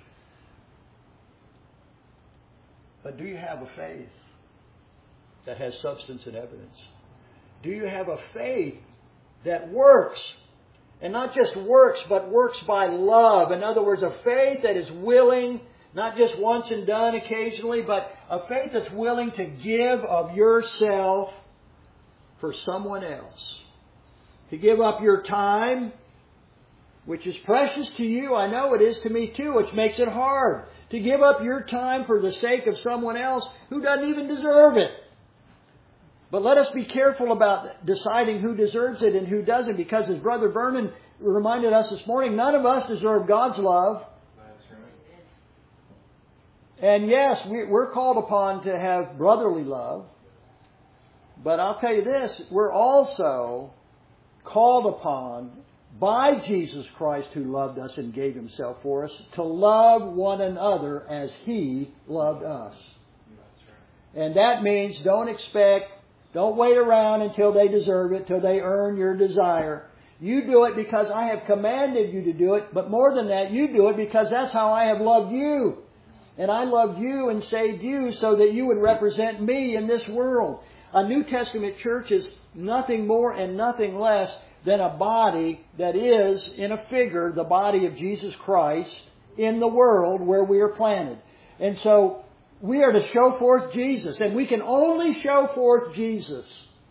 But do you have a faith that has substance and evidence? Do you have a faith that works? And not just works, but works by love. In other words, a faith that is willing, not just once and done occasionally, but a faith that's willing to give of yourself for someone else. To give up your time, which is precious to you. I know it is to me too, which makes it hard. To give up your time for the sake of someone else who doesn't even deserve it. But let us be careful about deciding who deserves it and who doesn't, because as Brother Vernon reminded us this morning, none of us deserve God's love. That's right. And yes, we're called upon to have brotherly love. But I'll tell you this, we're also called upon by Jesus Christ, who loved us and gave Himself for us, to love one another as He loved us. That's right. And that means don't wait around until they deserve it, till they earn your desire. You do it because I have commanded you to do it, but more than that, you do it because that's how I have loved you. And I loved you and saved you so that you would represent me in this world. A New Testament church is nothing more and nothing less than a body that is, in a figure, the body of Jesus Christ in the world where we are planted. And so we are to show forth Jesus. And we can only show forth Jesus,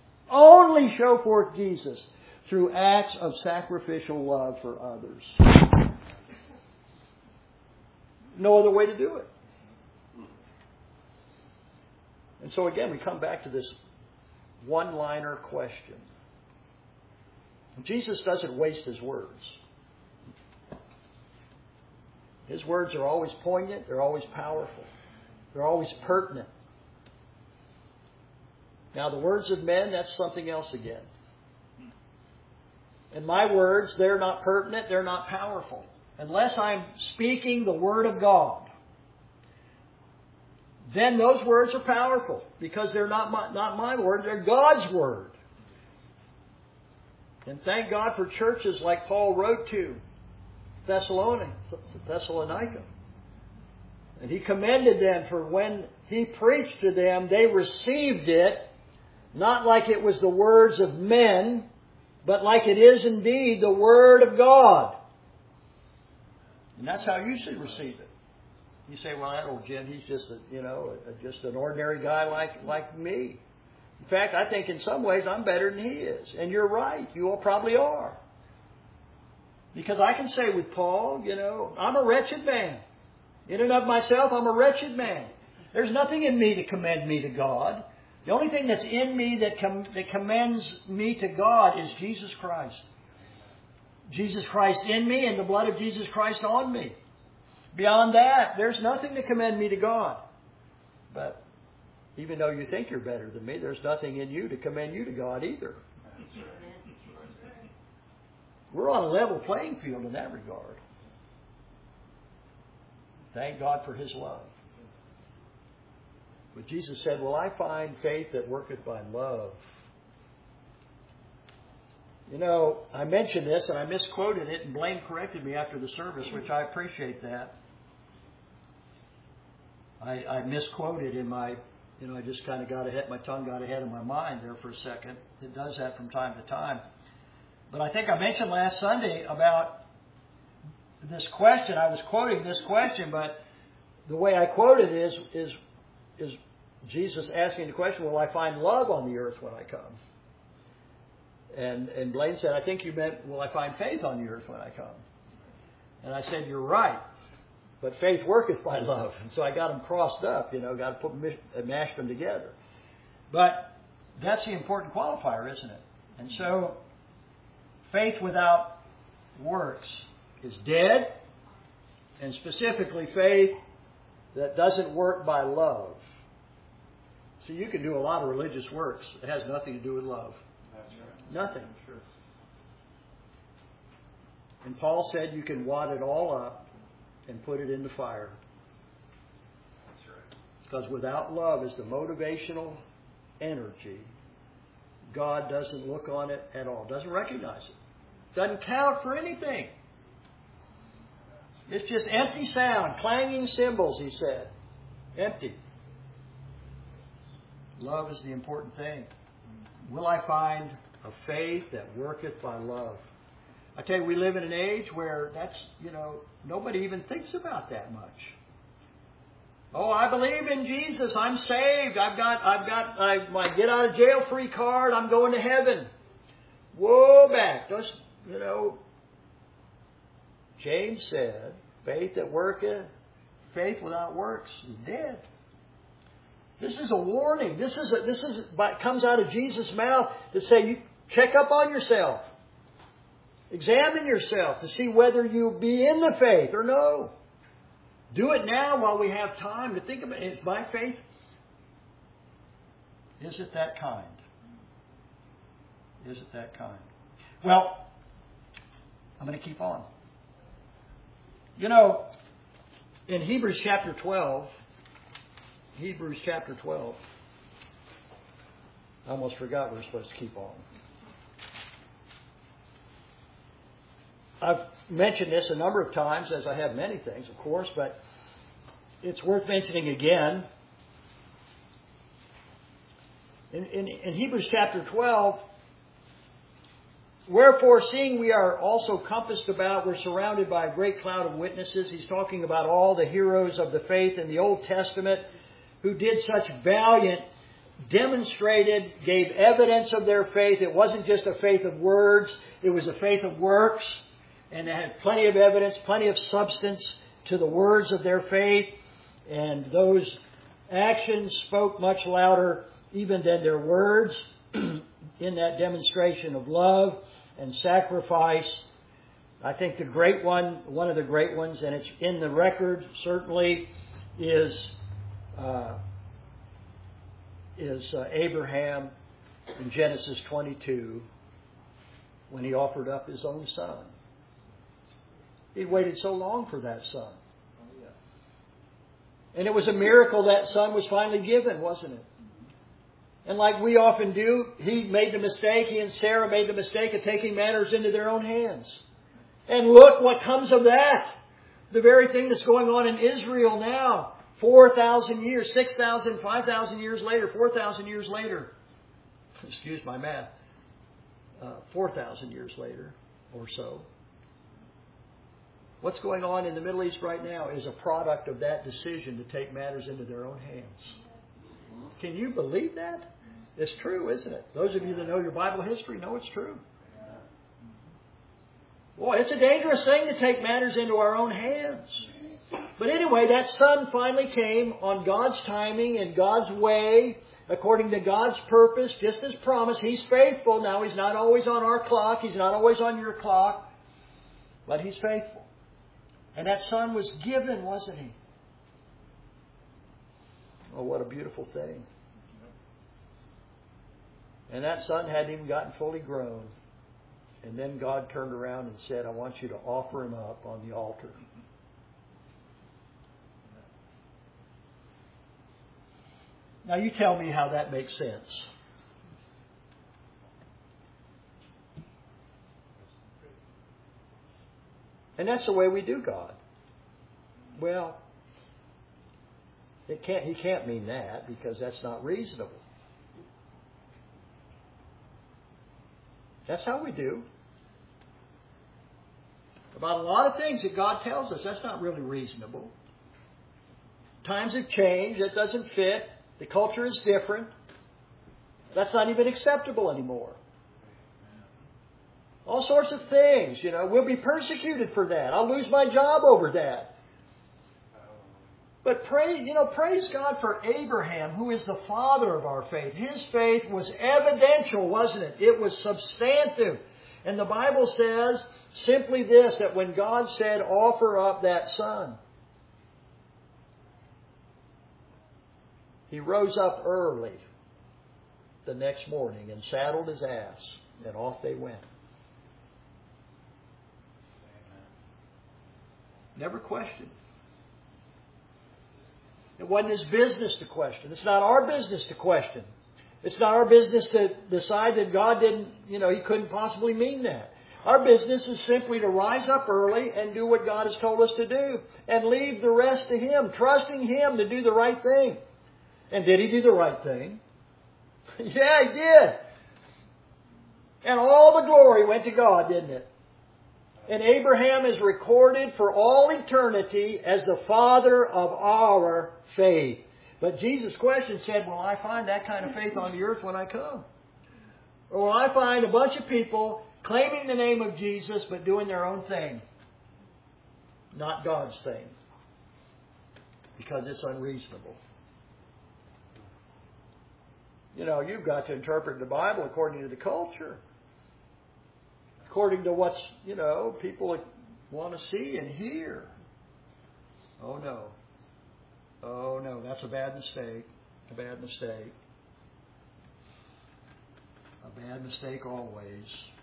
through acts of sacrificial love for others. No other way to do it. And so again, we come back to this one-liner question. Jesus doesn't waste His words. His words are always poignant. They're always powerful. They're always pertinent. Now, the words of men, that's something else again. And my words, they're not pertinent. They're not powerful. Unless I'm speaking the Word of God. Then those words are powerful. Because they're not my words. They're God's Word. And thank God for churches like Paul wrote to Thessalonica. And he commended them for when he preached to them, they received it, not like it was the words of men, but like it is indeed the Word of God. And that's how you should receive it. You say, well, that old Jim, he's just just an ordinary guy like me. In fact, I think in some ways I'm better than he is. And you're right. You all probably are. Because I can say with Paul, I'm a wretched man. In and of myself, I'm a wretched man. There's nothing in me to commend me to God. The only thing that's in me that commends me to God is Jesus Christ. Jesus Christ in me and the blood of Jesus Christ on me. Beyond that, there's nothing to commend me to God. But even though you think you're better than me, there's nothing in you to commend you to God either. We're on a level playing field in that regard. Thank God for His love. But Jesus said, will I find faith that worketh by love? I mentioned this and I misquoted it, and Blaine corrected me after the service, which I appreciate that. I misquoted in my, I just kind of my tongue got ahead of my mind there for a second. It does that from time to time. But I think I mentioned last Sunday about this question. I was quoting this question, but the way I quoted it is Jesus asking the question, will I find love on the earth when I come? And Blaine said, I think you meant, will I find faith on the earth when I come? And I said, you're right. But faith worketh by love. And so I got them crossed up, got to mash them together. But that's the important qualifier, isn't it? And so faith without works is dead. And specifically faith that doesn't work by love. See, you can do a lot of religious works. It has nothing to do with love. That's right. Nothing. Sure. And Paul said you can wad it all up and put it in the fire. That's right. Because without love as the motivational energy, God doesn't look on it at all. Doesn't recognize it. Doesn't count for anything. It's just empty sound, clanging cymbals, he said. Empty. Love is the important thing. Will I find a faith that worketh by love? I tell you, we live in an age where that's, nobody even thinks about that much. Oh, I believe in Jesus. I'm saved. I've got my get out of jail free card. I'm going to heaven. Whoa back. Just, James said, faith that worketh, faith without works is dead. This is a warning. This comes out of Jesus' mouth to say, you check up on yourself. Examine yourself to see whether you be in the faith or no. Do it now while we have time to think about it. Is my faith, is it that kind? Is it that kind? Well, I'm going to keep on. In Hebrews chapter 12, I almost forgot we were supposed to keep on. I've mentioned this a number of times, as I have many things, of course, but it's worth mentioning again. In Hebrews chapter 12, wherefore, seeing we are also compassed about, we're surrounded by a great cloud of witnesses. He's talking about all the heroes of the faith in the Old Testament who did such valiant, demonstrated, gave evidence of their faith. It wasn't just a faith of words, it was a faith of works. And they had plenty of evidence, plenty of substance to the words of their faith. And those actions spoke much louder even than their words in that demonstration of love and sacrifice. I think the great one, one of the great ones, and it's in the record certainly, is Abraham in Genesis 22 when he offered up his own son. He waited so long for that son. And it was a miracle that son was finally given, wasn't it? And like we often do, he and Sarah made the mistake of taking matters into their own hands. And look what comes of that. The very thing that's going on in Israel now. 4,000 years, 6,000, 5,000 years later, 4,000 years later. Excuse my math. 4,000 years later or so. What's going on in the Middle East right now is a product of that decision to take matters into their own hands. Can you believe that? It's true, isn't it? Those of you that know your Bible history know it's true. Boy, it's a dangerous thing to take matters into our own hands. But anyway, that son finally came on God's timing and God's way, according to God's purpose, just as promised. He's faithful. Now, He's not always on our clock. He's not always on your clock. But He's faithful. And that son was given, wasn't he? Oh, what a beautiful thing. And that son hadn't even gotten fully grown. And then God turned around and said, I want you to offer him up on the altar. Now you tell me how that makes sense. And that's the way we do God. Well, He can't mean that because that's not reasonable. That's how we do. About a lot of things that God tells us, that's not really reasonable. Times have changed. That doesn't fit. The culture is different. That's not even acceptable anymore. All sorts of things, we'll be persecuted for that. I'll lose my job over that. But praise God for Abraham, who is the father of our faith. His faith was evidential, wasn't it? It was substantive. And the Bible says simply this, that when God said, offer up that son, he rose up early the next morning and saddled his ass, and off they went. Never questioned. It wasn't his business to question. It's not our business to question. It's not our business to decide that God didn't, He couldn't possibly mean that. Our business is simply to rise up early and do what God has told us to do and leave the rest to Him, trusting Him to do the right thing. And did He do the right thing? Yeah, He did. And all the glory went to God, didn't it? And Abraham is recorded for all eternity as the father of our faith. But Jesus' question said, will I find that kind of faith on the earth when I come? Or will I find a bunch of people claiming the name of Jesus but doing their own thing? Not God's thing. Because it's unreasonable. You've got to interpret the Bible according to the culture. According to what's, people want to see and hear. Oh no, that's a bad mistake. A bad mistake. A bad mistake always.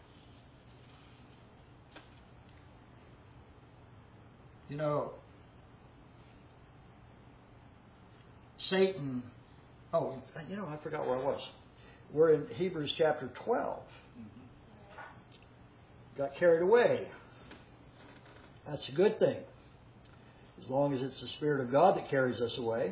Satan, I forgot where I was. We're in Hebrews chapter 12. Got carried away. That's a good thing. As long as it's the Spirit of God that carries us away.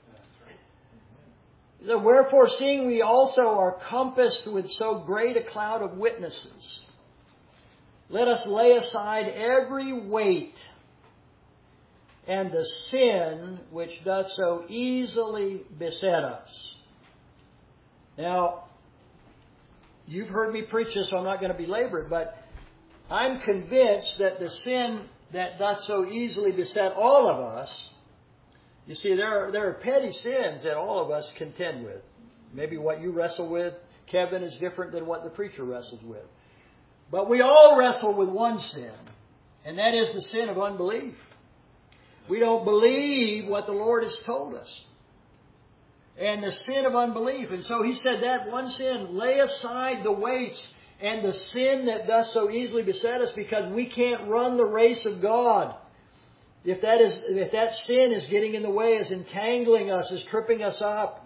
So, wherefore, seeing we also are compassed with so great a cloud of witnesses, let us lay aside every weight and the sin which doth so easily beset us. Now, you've heard me preach this, so I'm not going to belabor it, but I'm convinced that the sin that doth so easily beset all of us, you see, there are petty sins that all of us contend with. Maybe what you wrestle with, Kevin, is different than what the preacher wrestles with. But we all wrestle with one sin, and that is the sin of unbelief. We don't believe what the Lord has told us. And the sin of unbelief. And so He said that one sin, lay aside the weights and the sin that does so easily beset us, because we can't run the race of God. If that sin is getting in the way, is entangling us, is tripping us up,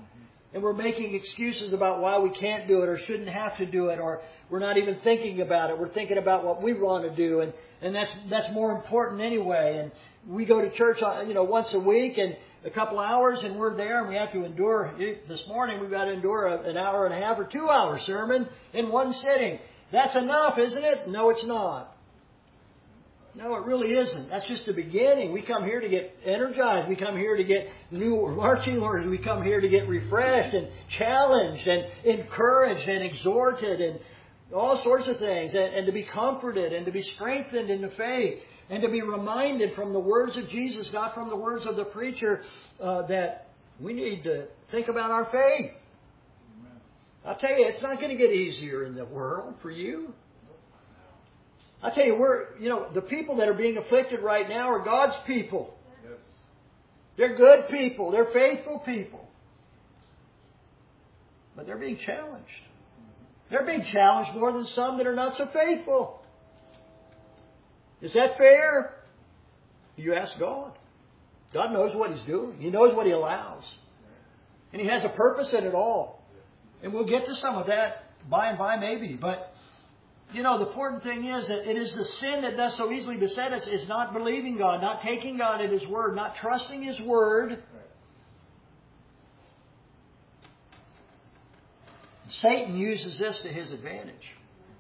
And we're making excuses about why we can't do it or shouldn't have to do it, or we're not even thinking about it. We're thinking about what we want to do, and that's more important anyway. And we go to church, once a week and a couple hours, and we're there, and we have to endure. This morning we've got to endure an hour and a half or 2 hour sermon in one sitting. That's enough, isn't it? No, it's not. No, it really isn't. That's just the beginning. We come here to get energized. We come here to get new marching orders. We come here to get refreshed and challenged and encouraged and exhorted and all sorts of things. And to be comforted and to be strengthened in the faith. And to be reminded from the words of Jesus, not from the words of the preacher, that we need to think about our faith. Amen. I'll tell you, it's not going to get easier in the world for you. I tell you, the people that are being afflicted right now are God's people. Yes. They're good people. They're faithful people. But they're being challenged. They're being challenged more than some that are not so faithful. Is that fair? You ask God. God knows what He's doing. He knows what He allows. And He has a purpose in it all. And we'll get to some of that by and by maybe. But the important thing is that it is the sin that does so easily beset us is not believing God, not taking God at His Word, not trusting His Word. Satan uses this to his advantage.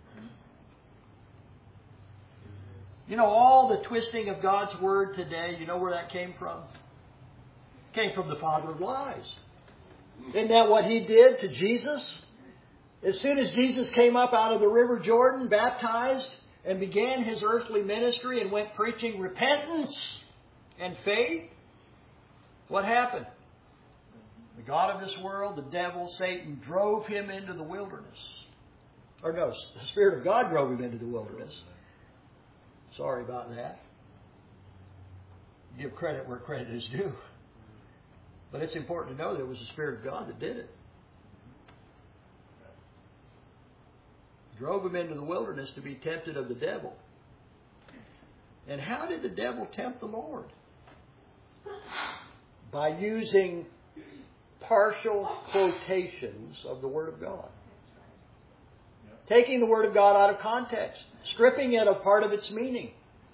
All the twisting of God's Word today, you know where that came from? It came from the father of lies. Isn't that what he did to Jesus? As soon as Jesus came up out of the River Jordan, baptized, and began His earthly ministry and went preaching repentance and faith, what happened? The god of this world, the devil, Satan, drove him into the wilderness. Or no, the Spirit of God drove him into the wilderness. Sorry about that. Give credit where credit is due. But it's important to know that it was the Spirit of God that did it. Drove him into the wilderness to be tempted of the devil. And how did the devil tempt the Lord? By using partial quotations of the Word of God. Taking the Word of God out of context. Stripping it of part of its meaning.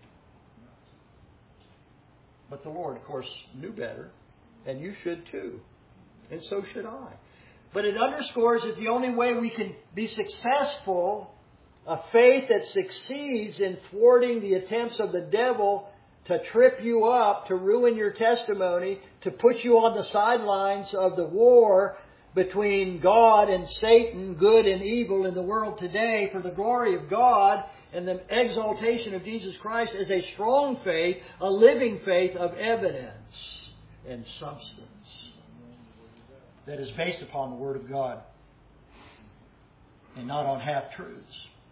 But the Lord, of course, knew better. And you should too. And so should I. But it underscores that the only way we can be successful, a faith that succeeds in thwarting the attempts of the devil to trip you up, to ruin your testimony, to put you on the sidelines of the war between God and Satan, good and evil in the world today, for the glory of God and the exaltation of Jesus Christ, is a strong faith, a living faith of evidence and substance that is based upon the Word of God and not on half-truths.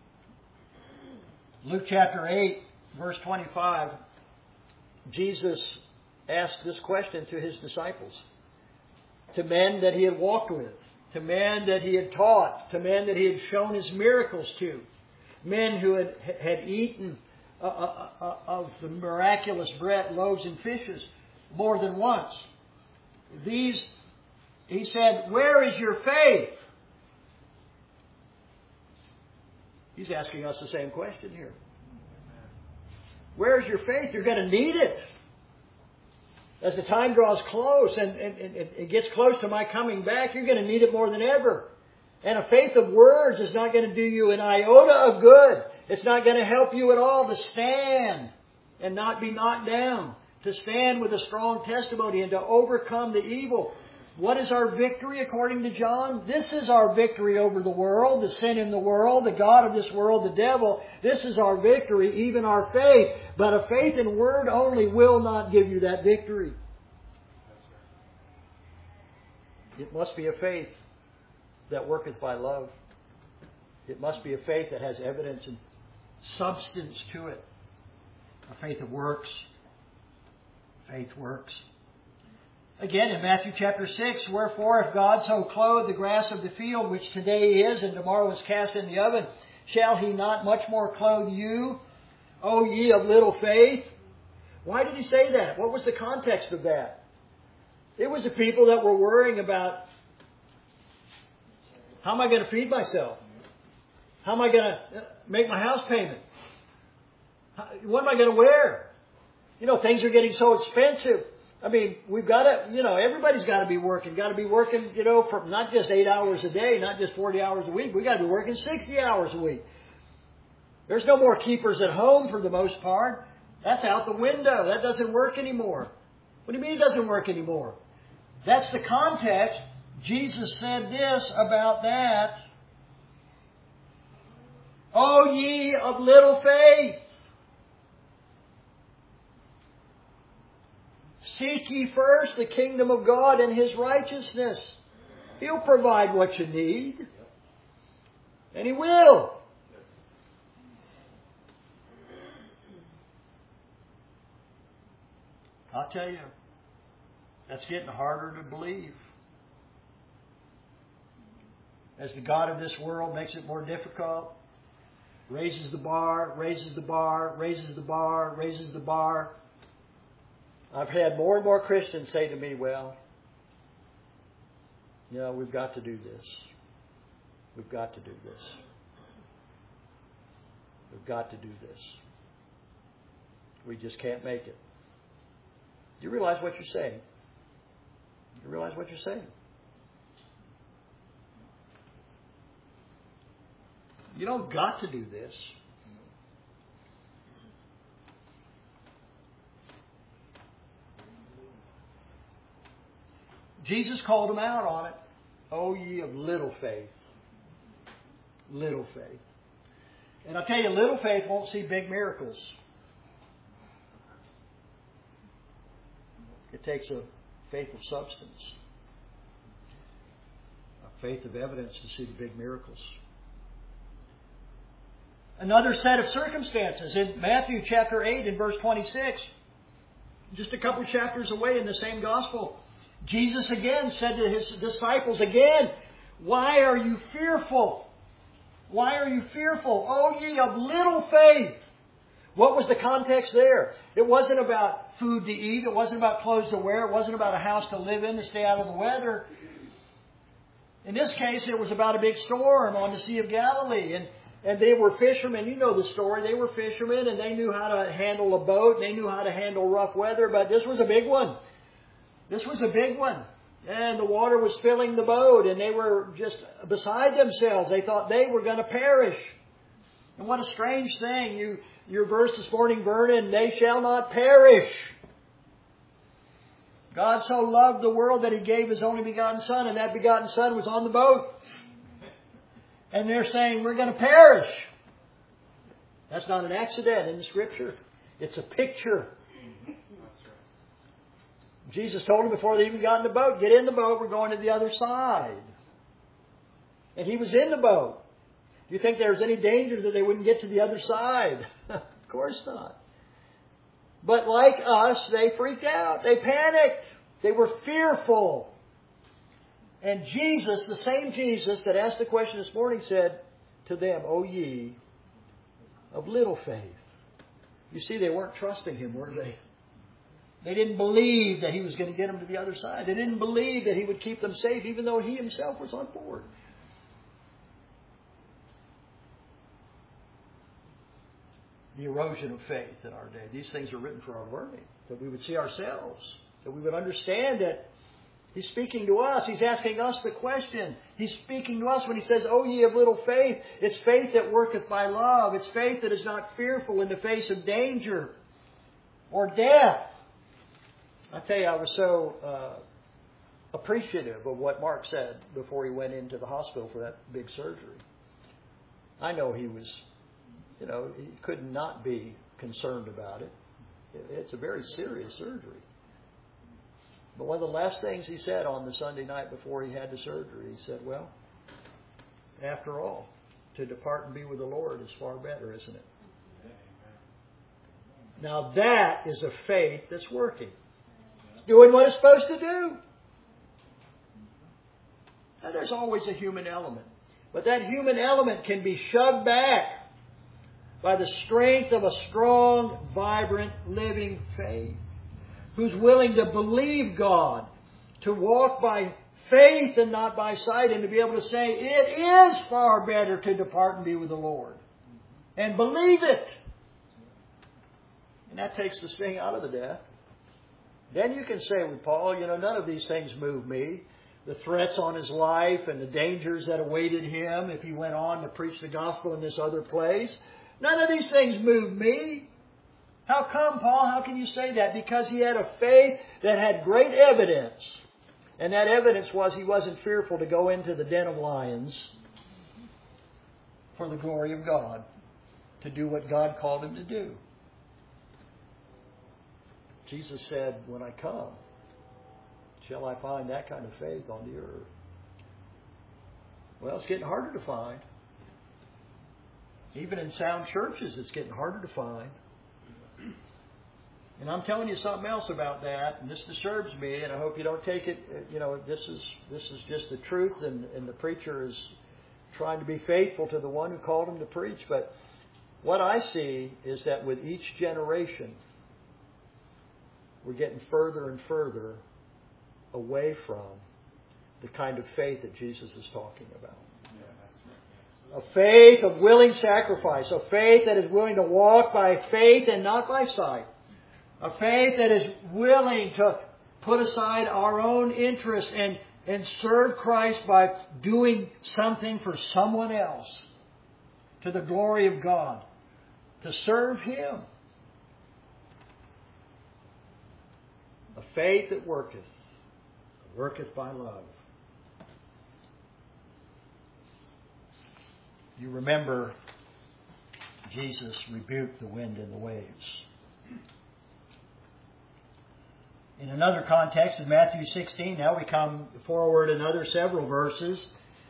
Luke chapter 8, verse 25, Jesus asked this question to His disciples, to men that He had walked with, to men that He had taught, to men that He had shown His miracles to, men who had eaten of the miraculous bread, loaves and fishes more than once. He said, where is your faith? He's asking us the same question here. Where's your faith? You're going to need it. As the time draws close and it gets close to my coming back, you're going to need it more than ever. And a faith of words is not going to do you an iota of good. It's not going to help you at all to stand and not be knocked down. To stand with a strong testimony and to overcome the evil. What is our victory according to John? This is our victory over the world, the sin in the world, the god of this world, the devil. This is our victory, even our faith. But a faith in word only will not give you that victory. It must be a faith that worketh by love. It must be a faith that has evidence and substance to it. A faith of works. Faith works. Again, in Matthew chapter 6, wherefore if God so clothe the grass of the field, which today is and tomorrow is cast in the oven, shall He not much more clothe you, O ye of little faith? Why did He say that? What was the context of that? It was the people that were worrying about How am I going to feed myself? How am I going to make my house payment? What am I going to wear? You know, things are getting so expensive. I mean, we've got to, you know, everybody's got to be working. Got to be working, you know, for not just 8 hours a day, not just 40 hours a week. We've got to be working 60 hours a week. There's no more keepers at home for the most part. That's out the window. That doesn't work anymore. What do you mean it doesn't work anymore? That's the context. Jesus said this about that. O ye of little faith, seek ye first the kingdom of God and His righteousness. He'll provide what you need. And He will. I'll tell you, that's getting harder to believe. As the God of this world makes it more difficult, raises the bar, raises the bar, raises the bar, raises the bar. I've had more and more Christians say to me, well, you know, we've got to do this. We've got to do this. We've got to do this. We just can't make it. Do you realize what you're saying? Do you realize what you're saying? You don't got to do this. Jesus called them out on it. O ye of little faith. Little faith. And I'll tell you, little faith won't see big miracles. It takes a faith of substance. A faith of evidence to see the big miracles. Another set of circumstances in Matthew chapter 8 and verse 26. Just a couple chapters away in the same gospel. Jesus again said to His disciples again, why are you fearful? Why are you fearful? O ye of little faith. What was the context there? It wasn't about food to eat. It wasn't about clothes to wear. It wasn't about a house to live in to stay out of the weather. In this case, it was about a big storm on the Sea of Galilee. And they were fishermen. You know the story. They were fishermen and they knew how to handle a boat. And they knew how to handle rough weather. But this was a big one. This was a big one. And the water was filling the boat. And they were just beside themselves. They thought they were going to perish. And what a strange thing. Your verse this morning, Vernon, they shall not perish. God so loved the world that He gave His only begotten Son. And that begotten Son was on the boat. And they're saying, we're going to perish. That's not an accident in the Scripture. It's a picture. Jesus told them before they even got in the boat, get in the boat, we're going to the other side. And He was in the boat. Do you think there's any danger that they wouldn't get to the other side? Of course not. But like us, they freaked out. They panicked. They were fearful. And Jesus, the same Jesus that asked the question this morning, said to them, O ye of little faith. You see, they weren't trusting Him, were they? They didn't believe that He was going to get them to the other side. They didn't believe that He would keep them safe, even though He Himself was on board. The erosion of faith in our day. These things are written for our learning, that we would see ourselves, that we would understand that He's speaking to us. He's asking us the question. He's speaking to us when He says, O ye of little faith. It's faith that worketh by love. It's faith that is not fearful in the face of danger or death. I tell you, I was so appreciative of what Mark said before he went into the hospital for that big surgery. I know he was, he could not be concerned about it. It's a very serious surgery. But one of the last things he said on the Sunday night before he had the surgery, he said, well, after all, to depart and be with the Lord is far better, isn't it? Now that is a faith that's working. It's doing what it's supposed to do. Now there's always a human element. But that human element can be shoved back by the strength of a strong, vibrant, living faith. Who's willing to believe God, to walk by faith and not by sight, and to be able to say, it is far better to depart and be with the Lord. And believe it. And that takes the sting out of the death. Then you can say with Paul, none of these things move me. The threats on his life and the dangers that awaited him if he went on to preach the gospel in this other place. None of these things move me. How come, Paul? How can you say that? Because he had a faith that had great evidence. And that evidence was he wasn't fearful to go into the den of lions for the glory of God, to do what God called him to do. Jesus said, when I come, shall I find that kind of faith on the earth? Well, it's getting harder to find. Even in sound churches, it's getting harder to find. And I'm telling you something else about that, and this disturbs me, and I hope you don't take it, this is just the truth, and the preacher is trying to be faithful to the one who called him to preach. But what I see is that with each generation, we're getting further and further away from the kind of faith that Jesus is talking about. A faith of willing sacrifice. A faith that is willing to walk by faith and not by sight. A faith that is willing to put aside our own interest and serve Christ by doing something for someone else to the glory of God. To serve Him. A faith that worketh by love. You remember Jesus rebuked the wind and the waves. In another context, in Matthew 16, now we come forward another several verses.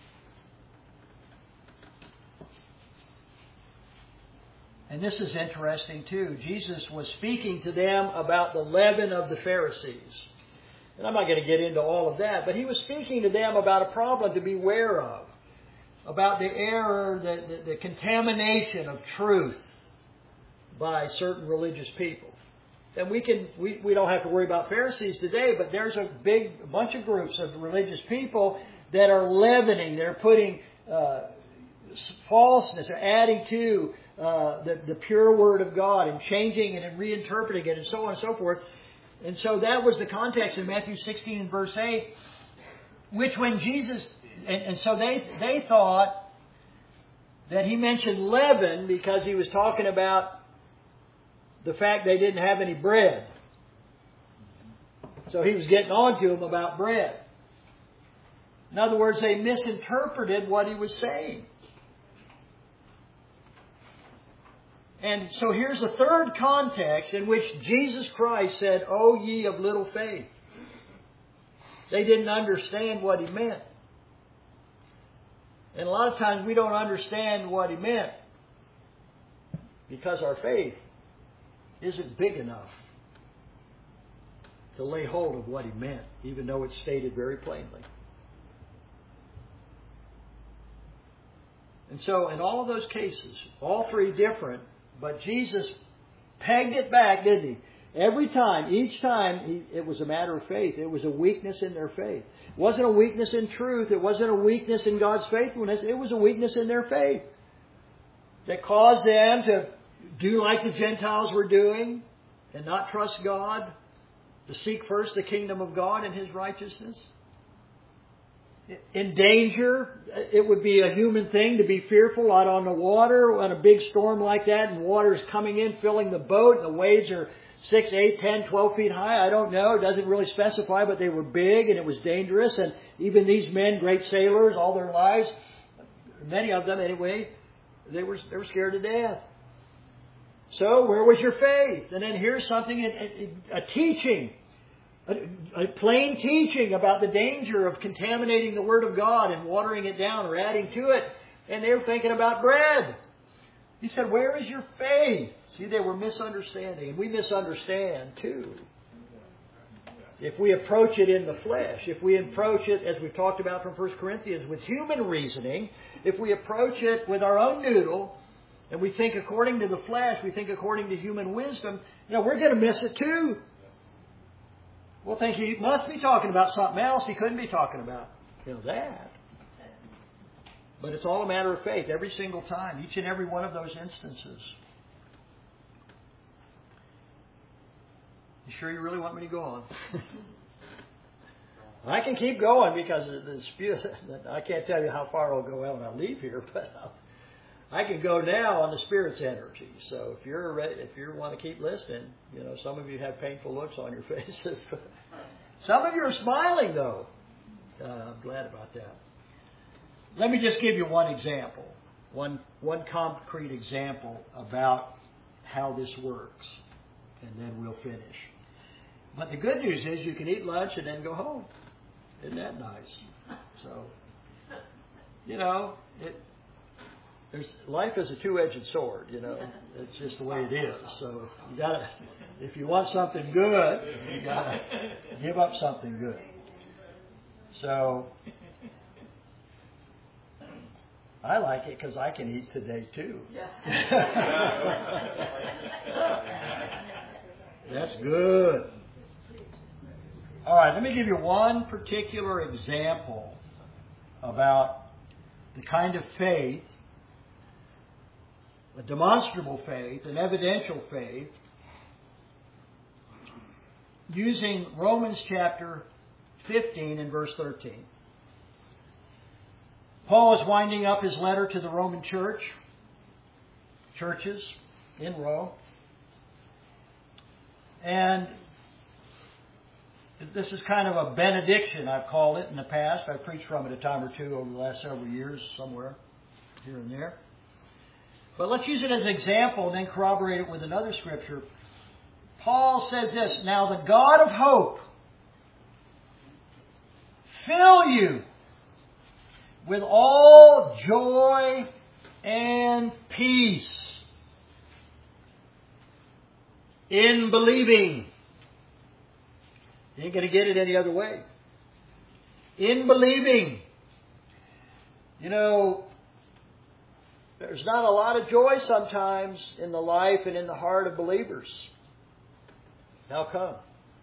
And this is interesting too. Jesus was speaking to them about the leaven of the Pharisees. And I'm not going to get into all of that, but He was speaking to them about a problem to beware of. About the error, the contamination of truth by certain religious people. And we don't have to worry about Pharisees today, but there's a bunch of groups of religious people that are leavening. They're putting falseness, they're adding to the pure Word of God and changing it and reinterpreting it and so on and so forth. And so that was the context in Matthew 16 and verse 8, which when Jesus... And so they thought that He mentioned leaven because He was talking about the fact they didn't have any bread. So He was getting on to them about bread. In other words, they misinterpreted what He was saying. And so here's a third context in which Jesus Christ said, "O ye of little faith." They didn't understand what He meant. And a lot of times we don't understand what He meant because our faith isn't big enough to lay hold of what He meant, even though it's stated very plainly. And so in all of those cases, all three different, but Jesus pegged it back, didn't He? Every time, each time, it was a matter of faith. It was a weakness in their faith. It wasn't a weakness in truth. It wasn't a weakness in God's faithfulness. It was a weakness in their faith that caused them to do like the Gentiles were doing and not trust God, to seek first the kingdom of God and His righteousness. In danger, it would be a human thing to be fearful out on the water on a big storm like that, and water is coming in, filling the boat, and the waves are 6, 8, 10, 12 feet high. I don't know. It doesn't really specify, but they were big and it was dangerous. And even these men, great sailors, all their lives, many of them anyway, they were scared to death. So where was your faith? And then here's something, a teaching, a plain teaching about the danger of contaminating the Word of God and watering it down or adding to it. And they were thinking about bread. He said, where is your faith? See, they were misunderstanding. And we misunderstand too. If we approach it in the flesh, if we approach it, as we've talked about from 1 Corinthians, with human reasoning, if we approach it with our own noodle, and we think according to the flesh, we think according to human wisdom, we're going to miss it too. We'll think he must be talking about something else. He couldn't be talking about, that. But it's all a matter of faith every single time, each and every one of those instances. You sure you really want me to go on? I can keep going because I can't tell you how far I'll go out when I leave here, but I can go now on the Spirit's energy. So if you're ready, if you want to keep listening, some of you have painful looks on your faces. Some of you are smiling, though. I'm glad about that. Let me just give you one example, one concrete example about how this works, and then we'll finish. But the good news is you can eat lunch and then go home. Isn't that nice? So, life is a two-edged sword. It's just the way it is. So if you want something good, you gotta give up something good. So I like it because I can eat today too. That's good. All right, let me give you one particular example about the kind of faith, a demonstrable faith, an evidential faith, using Romans chapter 15 and verse 13. Paul is winding up his letter to the Roman churches in Rome. And this is kind of a benediction, I've called it in the past. I've preached from it a time or two over the last several years, somewhere here and there. But let's use it as an example and then corroborate it with another scripture. Paul says this, "Now the God of hope fill you with all joy and peace in believing." You ain't going to get it any other way. In believing. There's not a lot of joy sometimes in the life and in the heart of believers. How come?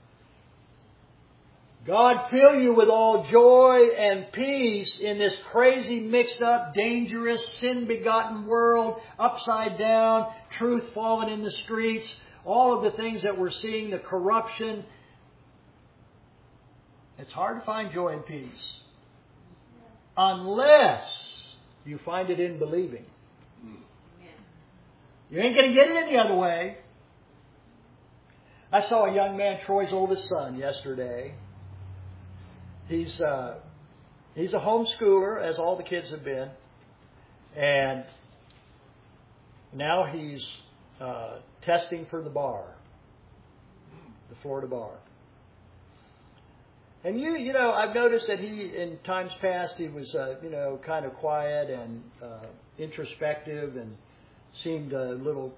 God fill you with all joy and peace in this crazy, mixed up, dangerous, sin-begotten world, upside down, truth falling in the streets, all of the things that we're seeing, the corruption. It's hard to find joy and peace unless you find it in believing. You ain't going to get it any other way. I saw a young man, Troy's oldest son, yesterday. He's a homeschooler, as all the kids have been. And now he's testing for the bar, the Florida bar. And I've noticed that he, in times past, he was, kind of quiet and introspective and seemed a little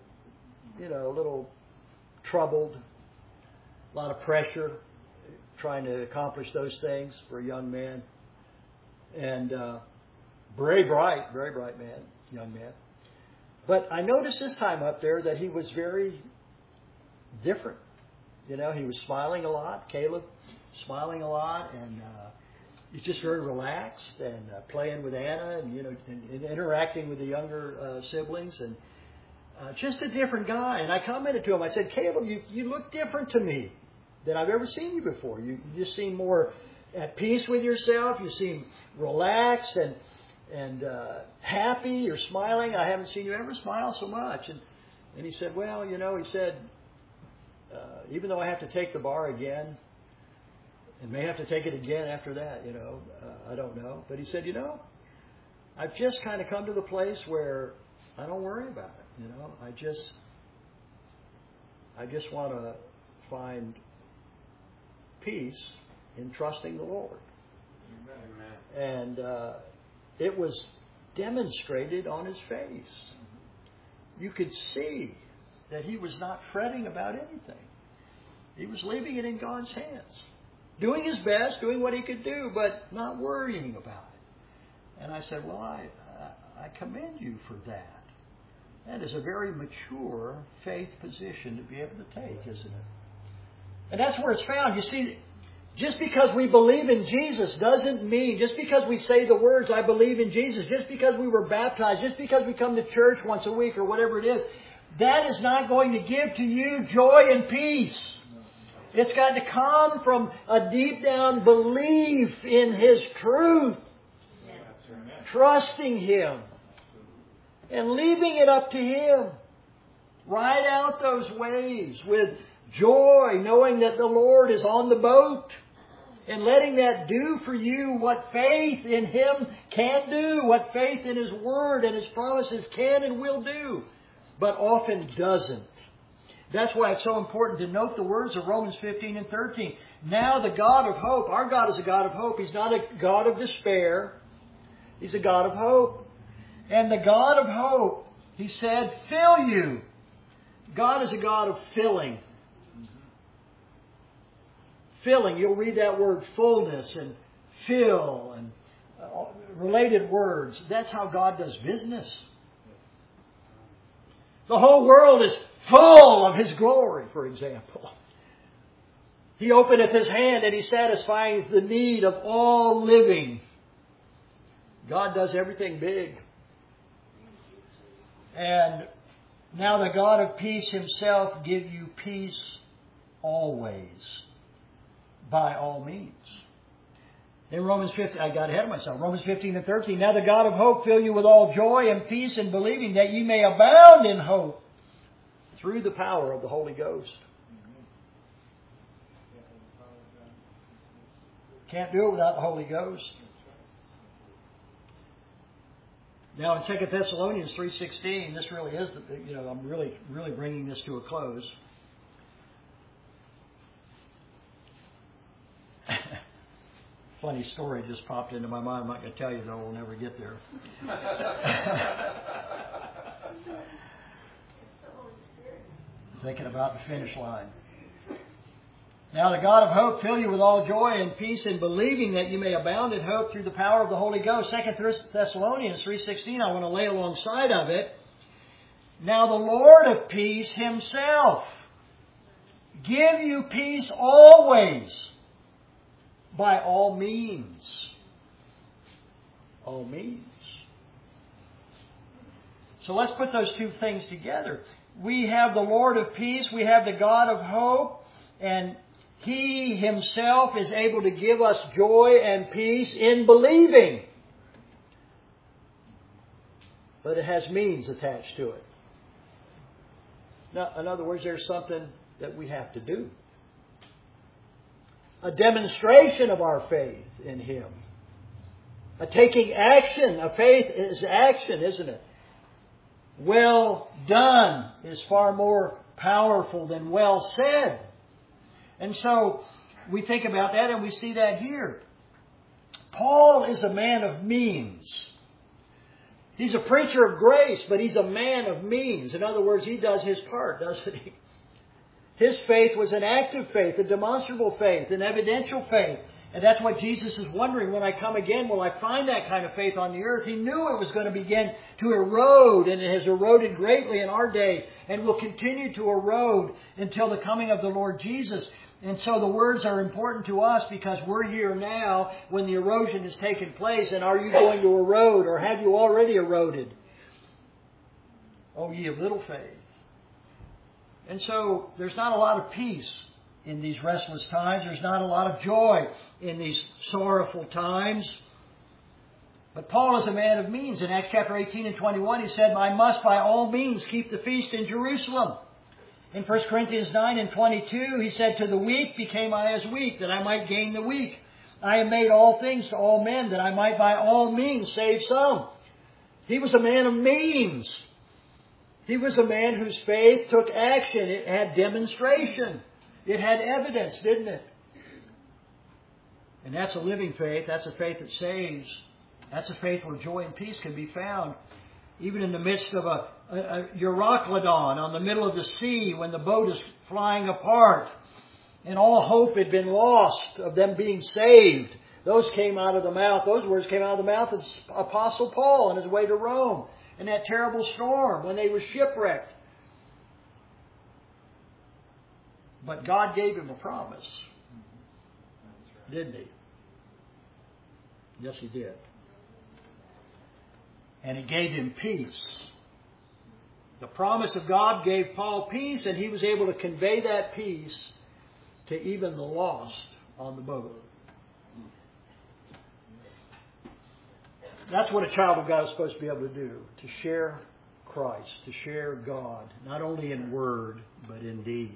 troubled, a lot of pressure, trying to accomplish those things for a young man. And very bright young man. But I noticed this time up there that he was very different. He was smiling a lot, Caleb, smiling a lot, and he's just very relaxed and playing with Anna and interacting with the younger siblings, and just a different guy. And I commented to him, I said, "Caleb, you look different to me than I've ever seen you before. You just seem more at peace with yourself. You seem relaxed and happy. You're smiling. I haven't seen you ever smile so much." And he said, "Well, he said, even though I have to take the bar again, and may have to take it again after that, I don't know. But he said, I've just kind of come to the place where I don't worry about it. I just want to find peace in trusting the Lord." Amen. And it was demonstrated on his face. You could see that he was not fretting about anything. He was leaving it in God's hands. Doing his best, doing what he could do, but not worrying about it. And I said, "Well, I commend you for that. That is a very mature faith position to be able to take, isn't it?" And that's where it's found. You see, Just because we believe in Jesus doesn't mean, just because we say the words, I believe in Jesus, just because we were baptized, just because we come to church once a week or whatever it is, that is not going to give to you joy and peace. It's got to come from a deep down belief in His truth. Trusting Him. And leaving it up to Him. Ride out those waves with joy, knowing that the Lord is on the boat. And letting that do for you what faith in Him can do. What faith in His Word and His promises can and will do. But often doesn't. That's why it's so important to note the words of Romans 15 and 13. Now the God of hope, our God is a God of hope. He's not a God of despair. He's a God of hope. And the God of hope, He said, fill you. God is a God of filling. Filling, you'll read that word fullness and fill and related words. That's how God does business. The whole world is full of His glory, for example. He openeth His hand and He satisfies the need of all living. God does everything big. And now the God of peace Himself give you peace always, by all means. In Romans 15, I got ahead of myself. Romans 15 and 13. Now the God of hope fill you with all joy and peace in believing, that ye may abound in hope through the power of the Holy Ghost. Can't do it without the Holy Ghost. Now in 2 Thessalonians 3:16, this really is, I'm really bringing this to a close. Funny story just popped into my mind. I'm not going to tell you, though. We'll never get there. Thinking about the finish line. Now the God of hope fill you with all joy and peace in believing, that you may abound in hope through the power of the Holy Ghost. 2 Thessalonians 3:16, I want to lay alongside of it. Now the Lord of peace Himself give you peace always, by all means. All means. So let's put those two things together. We have the Lord of peace, we have the God of hope, and He Himself is able to give us joy and peace in believing. But it has means attached to it. Now, in other words, there's something that we have to do. A demonstration of our faith in Him. A taking action. A faith is action, isn't it? Well done is far more powerful than well said. And so we think about that and we see that here. Paul is a man of means. He's a preacher of grace, but he's a man of means. In other words, he does his part, doesn't he? His faith was an active faith, a demonstrable faith, an evidential faith. And that's what Jesus is wondering, when I come again, will I find that kind of faith on the earth? He knew it was going to begin to erode, and it has eroded greatly in our day, and will continue to erode until the coming of the Lord Jesus. And so the words are important to us because we're here now when the erosion has taken place. And are you going to erode, or have you already eroded? Oh, ye of little faith. And so there's not a lot of peace in these restless times. There's not a lot of joy in these sorrowful times. But Paul is a man of means. In Acts chapter 18 and 21, he said, I must by all means keep the feast in Jerusalem. In 1 Corinthians 9 and 22, he said, to the weak became I as weak, that I might gain the weak. I have made all things to all men, that I might by all means save some. He was a man of means. He was a man whose faith took action. It had demonstration. It had evidence, didn't it? And that's a living faith. That's a faith that saves. That's a faith where joy and peace can be found. Even in the midst of a Euroclydon on the middle of the sea when the boat is flying apart and all hope had been lost of them being saved. Those words came out of the mouth of Apostle Paul on his way to Rome in that terrible storm when they were shipwrecked. But God gave him a promise. Didn't He? Yes, He did. And He gave him peace. The promise of God gave Paul peace, and he was able to convey that peace to even the lost on the boat. That's what a child of God is supposed to be able to do, to share Christ, to share God, not only in word, but in deed.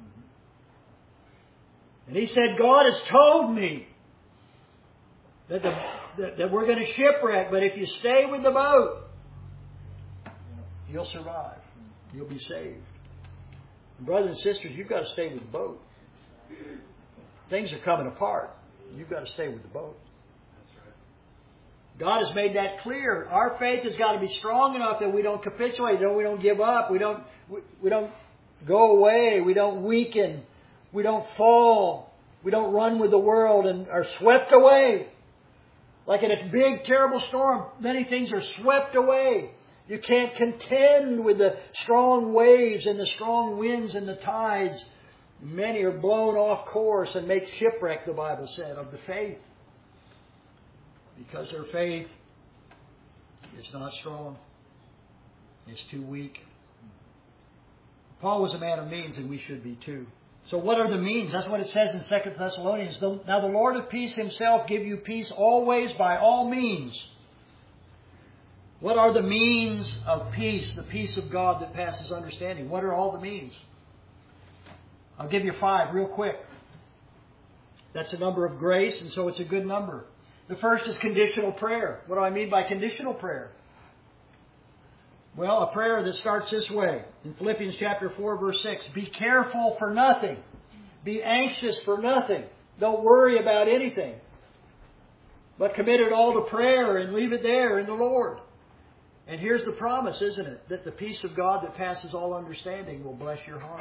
And he said, God has told me that we're going to shipwreck, but if you stay with the boat, you'll survive. You'll be saved. And brothers and sisters, you've got to stay with the boat. Things are coming apart. You've got to stay with the boat. That's right. God has made that clear. Our faith has got to be strong enough that we don't capitulate, we don't give up, we don't go away, we don't weaken, we don't fall, we don't run with the world and are swept away. Like in a big, terrible storm, many things are swept away. You can't contend with the strong waves and the strong winds and the tides. Many are blown off course and make shipwreck, the Bible said, of the faith. Because their faith is not strong. It's too weak. Paul was a man of means, and we should be too. So what are the means? That's what it says in 2 Thessalonians. Now the Lord of peace Himself give you peace always by all means. What are the means of peace? The peace of God that passes understanding. What are all the means? I'll give you 5 real quick. That's a number of grace, and so it's a good number. The first is conditional prayer. What do I mean by conditional prayer? Well, a prayer that starts this way. In Philippians chapter 4, verse 6. Be careful for nothing. Be anxious for nothing. Don't worry about anything. But commit it all to prayer and leave it there in the Lord. And here's the promise, isn't it? That the peace of God that passes all understanding will bless your heart.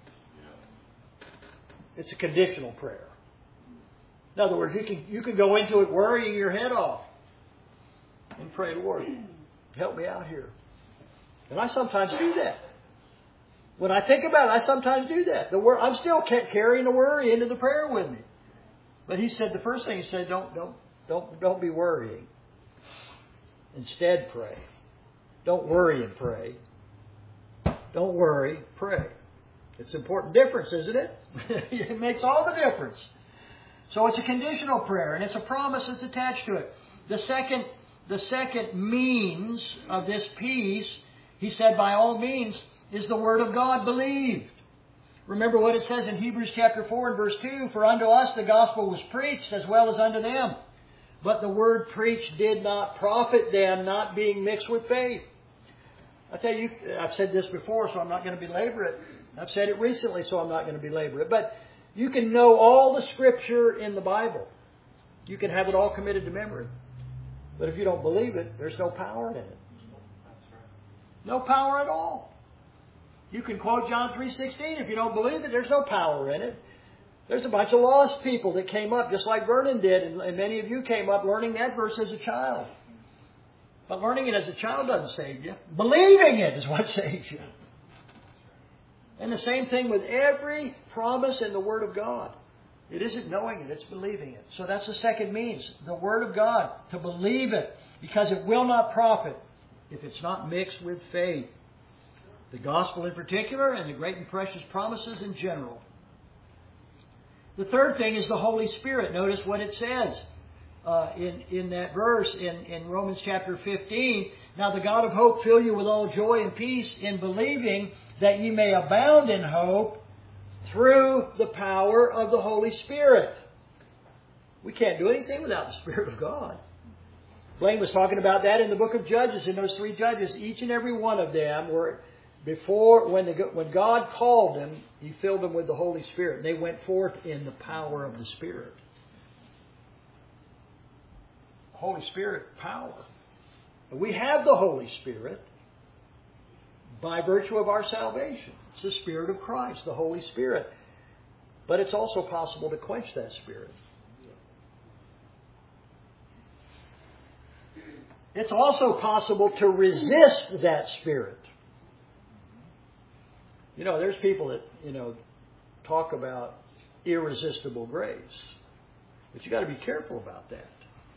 It's a conditional prayer. In other words, you can go into it worrying your head off and pray, Lord, help me out here. And I sometimes do that. When I think about it, I sometimes do that. I'm still carrying the worry into the prayer with me. But he said, the first thing he said, don't be worrying. Instead, pray. Don't worry and pray. Don't worry, pray. It's an important difference, isn't it? It makes all the difference. So it's a conditional prayer, and it's a promise that's attached to it. The second means of this peace, he said, by all means, is the Word of God believed. Remember what it says in Hebrews chapter 4 and verse 2, for unto us the gospel was preached as well as unto them. But the word preached did not profit them, not being mixed with faith. I tell you, I've said this before, so I'm not going to belabor it. I've said it recently, so I'm not going to belabor it. But you can know all the Scripture in the Bible. You can have it all committed to memory. But if you don't believe it, there's no power in it. No power at all. You can quote John 3:16. If you don't believe it, there's no power in it. There's a bunch of lost people that came up, just like Vernon did, and many of you came up learning that verse as a child. But learning it as a child doesn't save you. Believing it is what saves you. And the same thing with every promise in the Word of God. It isn't knowing it, it's believing it. So that's the second means. The Word of God, to believe it, because it will not profit if it's not mixed with faith. The gospel in particular, and the great and precious promises in general. The third thing is the Holy Spirit. Notice what it says in that verse in Romans chapter 15. Now the God of hope fill you with all joy and peace in believing, that ye may abound in hope through the power of the Holy Spirit. We can't do anything without the Spirit of God. Blaine was talking about that in the book of Judges, in those 3 judges. Each and every one of them were when God called them, He filled them with the Holy Spirit. They went forth in the power of the Spirit. Holy Spirit power. We have the Holy Spirit by virtue of our salvation. It's the Spirit of Christ, the Holy Spirit. But it's also possible to quench that Spirit. It's also possible to resist that Spirit. You know, there's people that, talk about irresistible grace. But you got to be careful about that.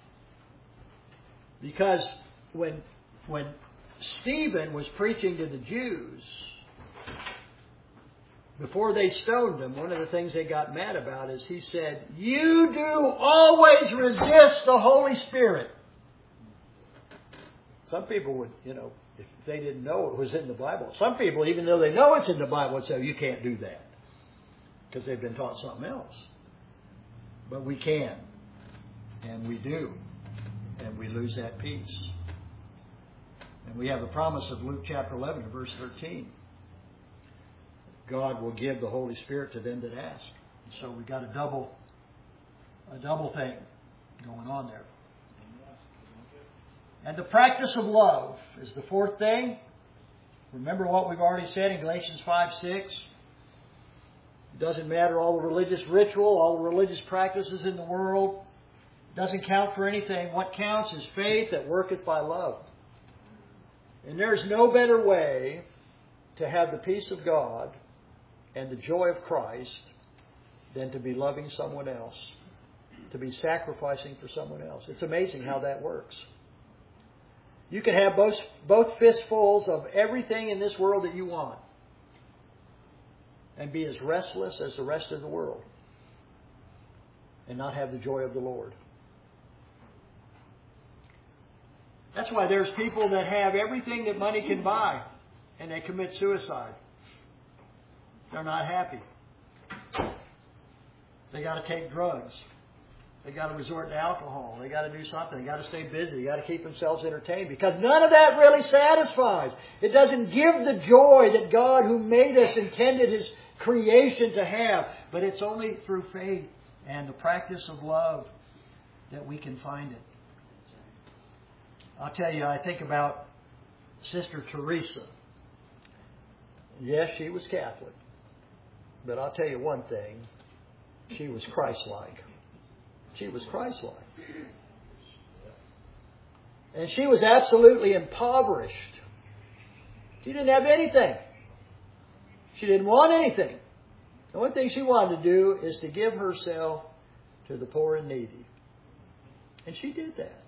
Because when Stephen was preaching to the Jews, before they stoned him, one of the things they got mad about is he said, "You do always resist the Holy Spirit." Some people would, if they didn't know it was in the Bible. Some people, even though they know it's in the Bible, would say, "You can't do that," because they've been taught something else. But we can. And we do. And we lose that peace. And we have the promise of Luke chapter 11 and verse 13. God will give the Holy Spirit to them that ask. And so we got a double thing going on there. And the practice of love is the fourth thing. Remember what we've already said in Galatians 5:6. It doesn't matter all the religious ritual, all the religious practices in the world. It doesn't count for anything. What counts is faith that worketh by love. And there's no better way to have the peace of God and the joy of Christ than to be loving someone else, to be sacrificing for someone else. It's amazing how that works. You can have both fistfuls of everything in this world that you want and be as restless as the rest of the world and not have the joy of the Lord. That's why there's people that have everything that money can buy and they commit suicide. They're not happy. They got to take drugs. They got to resort to alcohol. They got to do something. They got to stay busy. They got to keep themselves entertained because none of that really satisfies. It doesn't give the joy that God who made us intended His creation to have. But it's only through faith and the practice of love that we can find it. I'll tell you, I think about Sister Teresa. Yes, she was Catholic. But I'll tell you one thing. She was Christ-like. She was Christ-like. And she was absolutely impoverished. She didn't have anything. She didn't want anything. The only thing she wanted to do is to give herself to the poor and needy. And she did that.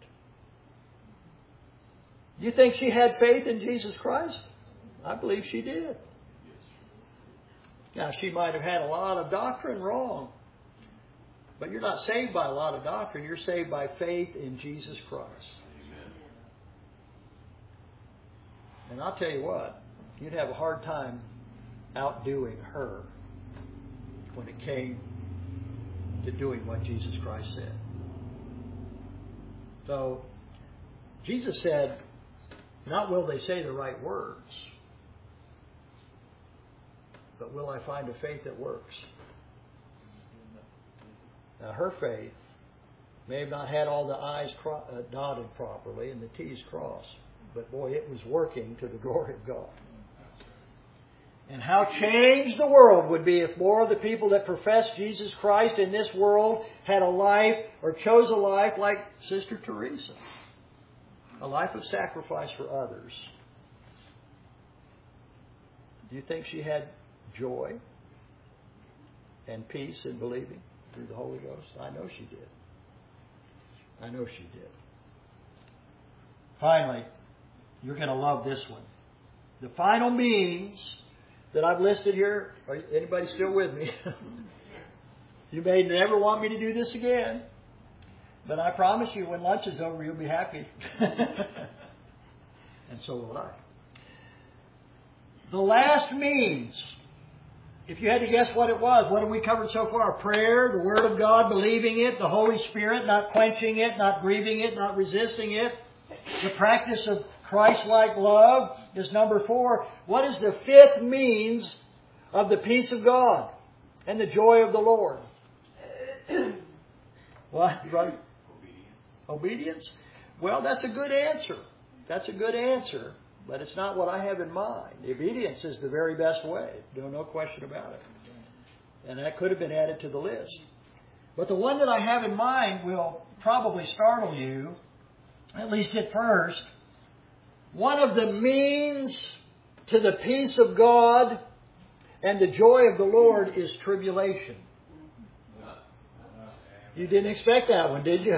Do you think she had faith in Jesus Christ? I believe she did. Now, she might have had a lot of doctrine wrong. But you're not saved by a lot of doctrine. You're saved by faith in Jesus Christ. Amen. And I'll tell you what, you'd have a hard time outdoing her when it came to doing what Jesus Christ said. So, Jesus said, not will they say the right words, but will I find a faith that works? Now, her faith may have not had all the I's dotted properly and the T's crossed, but boy, it was working to the glory of God. And how changed the world would be if more of the people that profess Jesus Christ in this world had a life or chose a life like Sister Teresa. A life of sacrifice for others. Do you think she had joy and peace in believing through the Holy Ghost? I know she did. I know she did. Finally, you're going to love this one. The final means that I've listed here. Anybody still with me? You may never want me to do this again. But I promise you, when lunch is over, you'll be happy. And so will I. The last means, if you had to guess what it was, what have we covered so far? Prayer, the Word of God, believing it, the Holy Spirit, not quenching it, not grieving it, not resisting it. The practice of Christ-like love is number 4. What is the fifth means of the peace of God and the joy of the Lord? What, brother? Obedience? Well, that's a good answer. That's a good answer. But it's not what I have in mind. Obedience is the very best way. No question about it. And that could have been added to the list. But the one that I have in mind will probably startle you, at least at first. One of the means to the peace of God and the joy of the Lord is tribulation. You didn't expect that one, did you?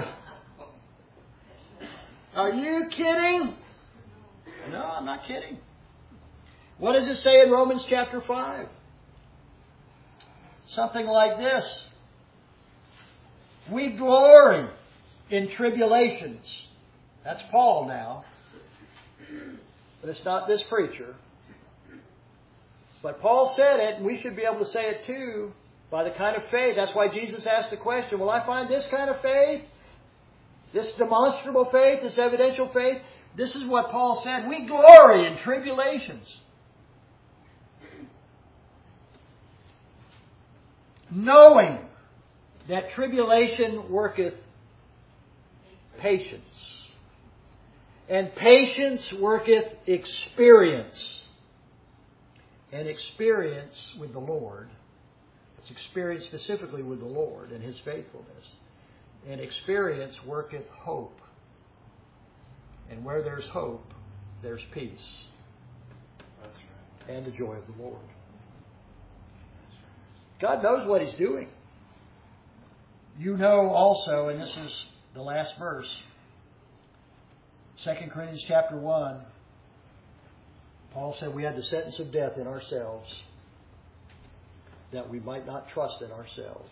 Are you kidding? No, I'm not kidding. What does it say in Romans chapter 5? Something like this. We glory in tribulations. That's Paul now. But it's not this preacher. But Paul said it, and we should be able to say it too, by the kind of faith. That's why Jesus asked the question, will I find this kind of faith? This demonstrable faith, this evidential faith? This is what Paul said. We glory in tribulations. Knowing that tribulation worketh patience. And patience worketh experience. And experience with the Lord. It's experience specifically with the Lord and His faithfulness. And experience worketh hope. And where there's hope, there's peace. That's right. And the joy of the Lord. God knows what He's doing. You know also, and this is the last verse, 2 Corinthians chapter 1, Paul said we had the sentence of death in ourselves that we might not trust in ourselves,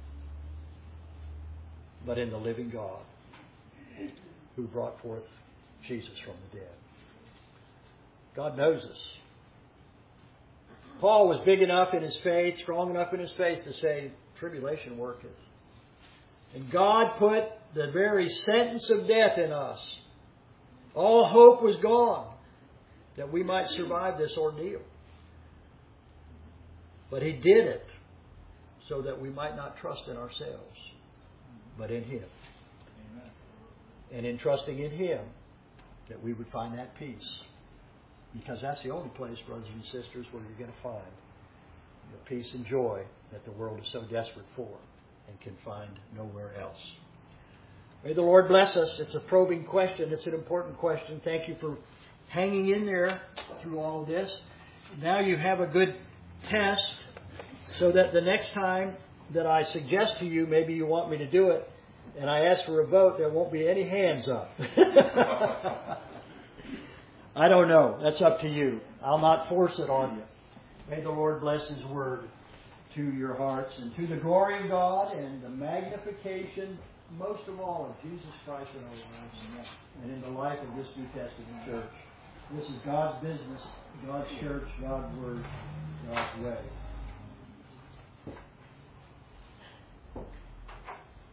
but in the living God who brought forth Jesus from the dead. God knows us. Paul was big enough in his faith, strong enough in his faith to say, tribulation worketh. And God put the very sentence of death in us. All hope was gone that we might survive this ordeal. But He did it so that we might not trust in ourselves, but in Him. Amen. And in trusting in Him, that we would find that peace. Because that's the only place, brothers and sisters, where you're going to find the peace and joy that the world is so desperate for and can find nowhere else. May the Lord bless us. It's a probing question. It's an important question. Thank you for hanging in there through all of this. Now you have a good test so that the next time that I suggest to you, maybe you want me to do it, and I ask for a vote, there won't be any hands up. I don't know. That's up to you. I'll not force it on you. May the Lord bless His Word to your hearts and to the glory of God and the magnification, most of all, of Jesus Christ in our lives and in the life of this New Testament church. This is God's business, God's church, God's Word, God's way.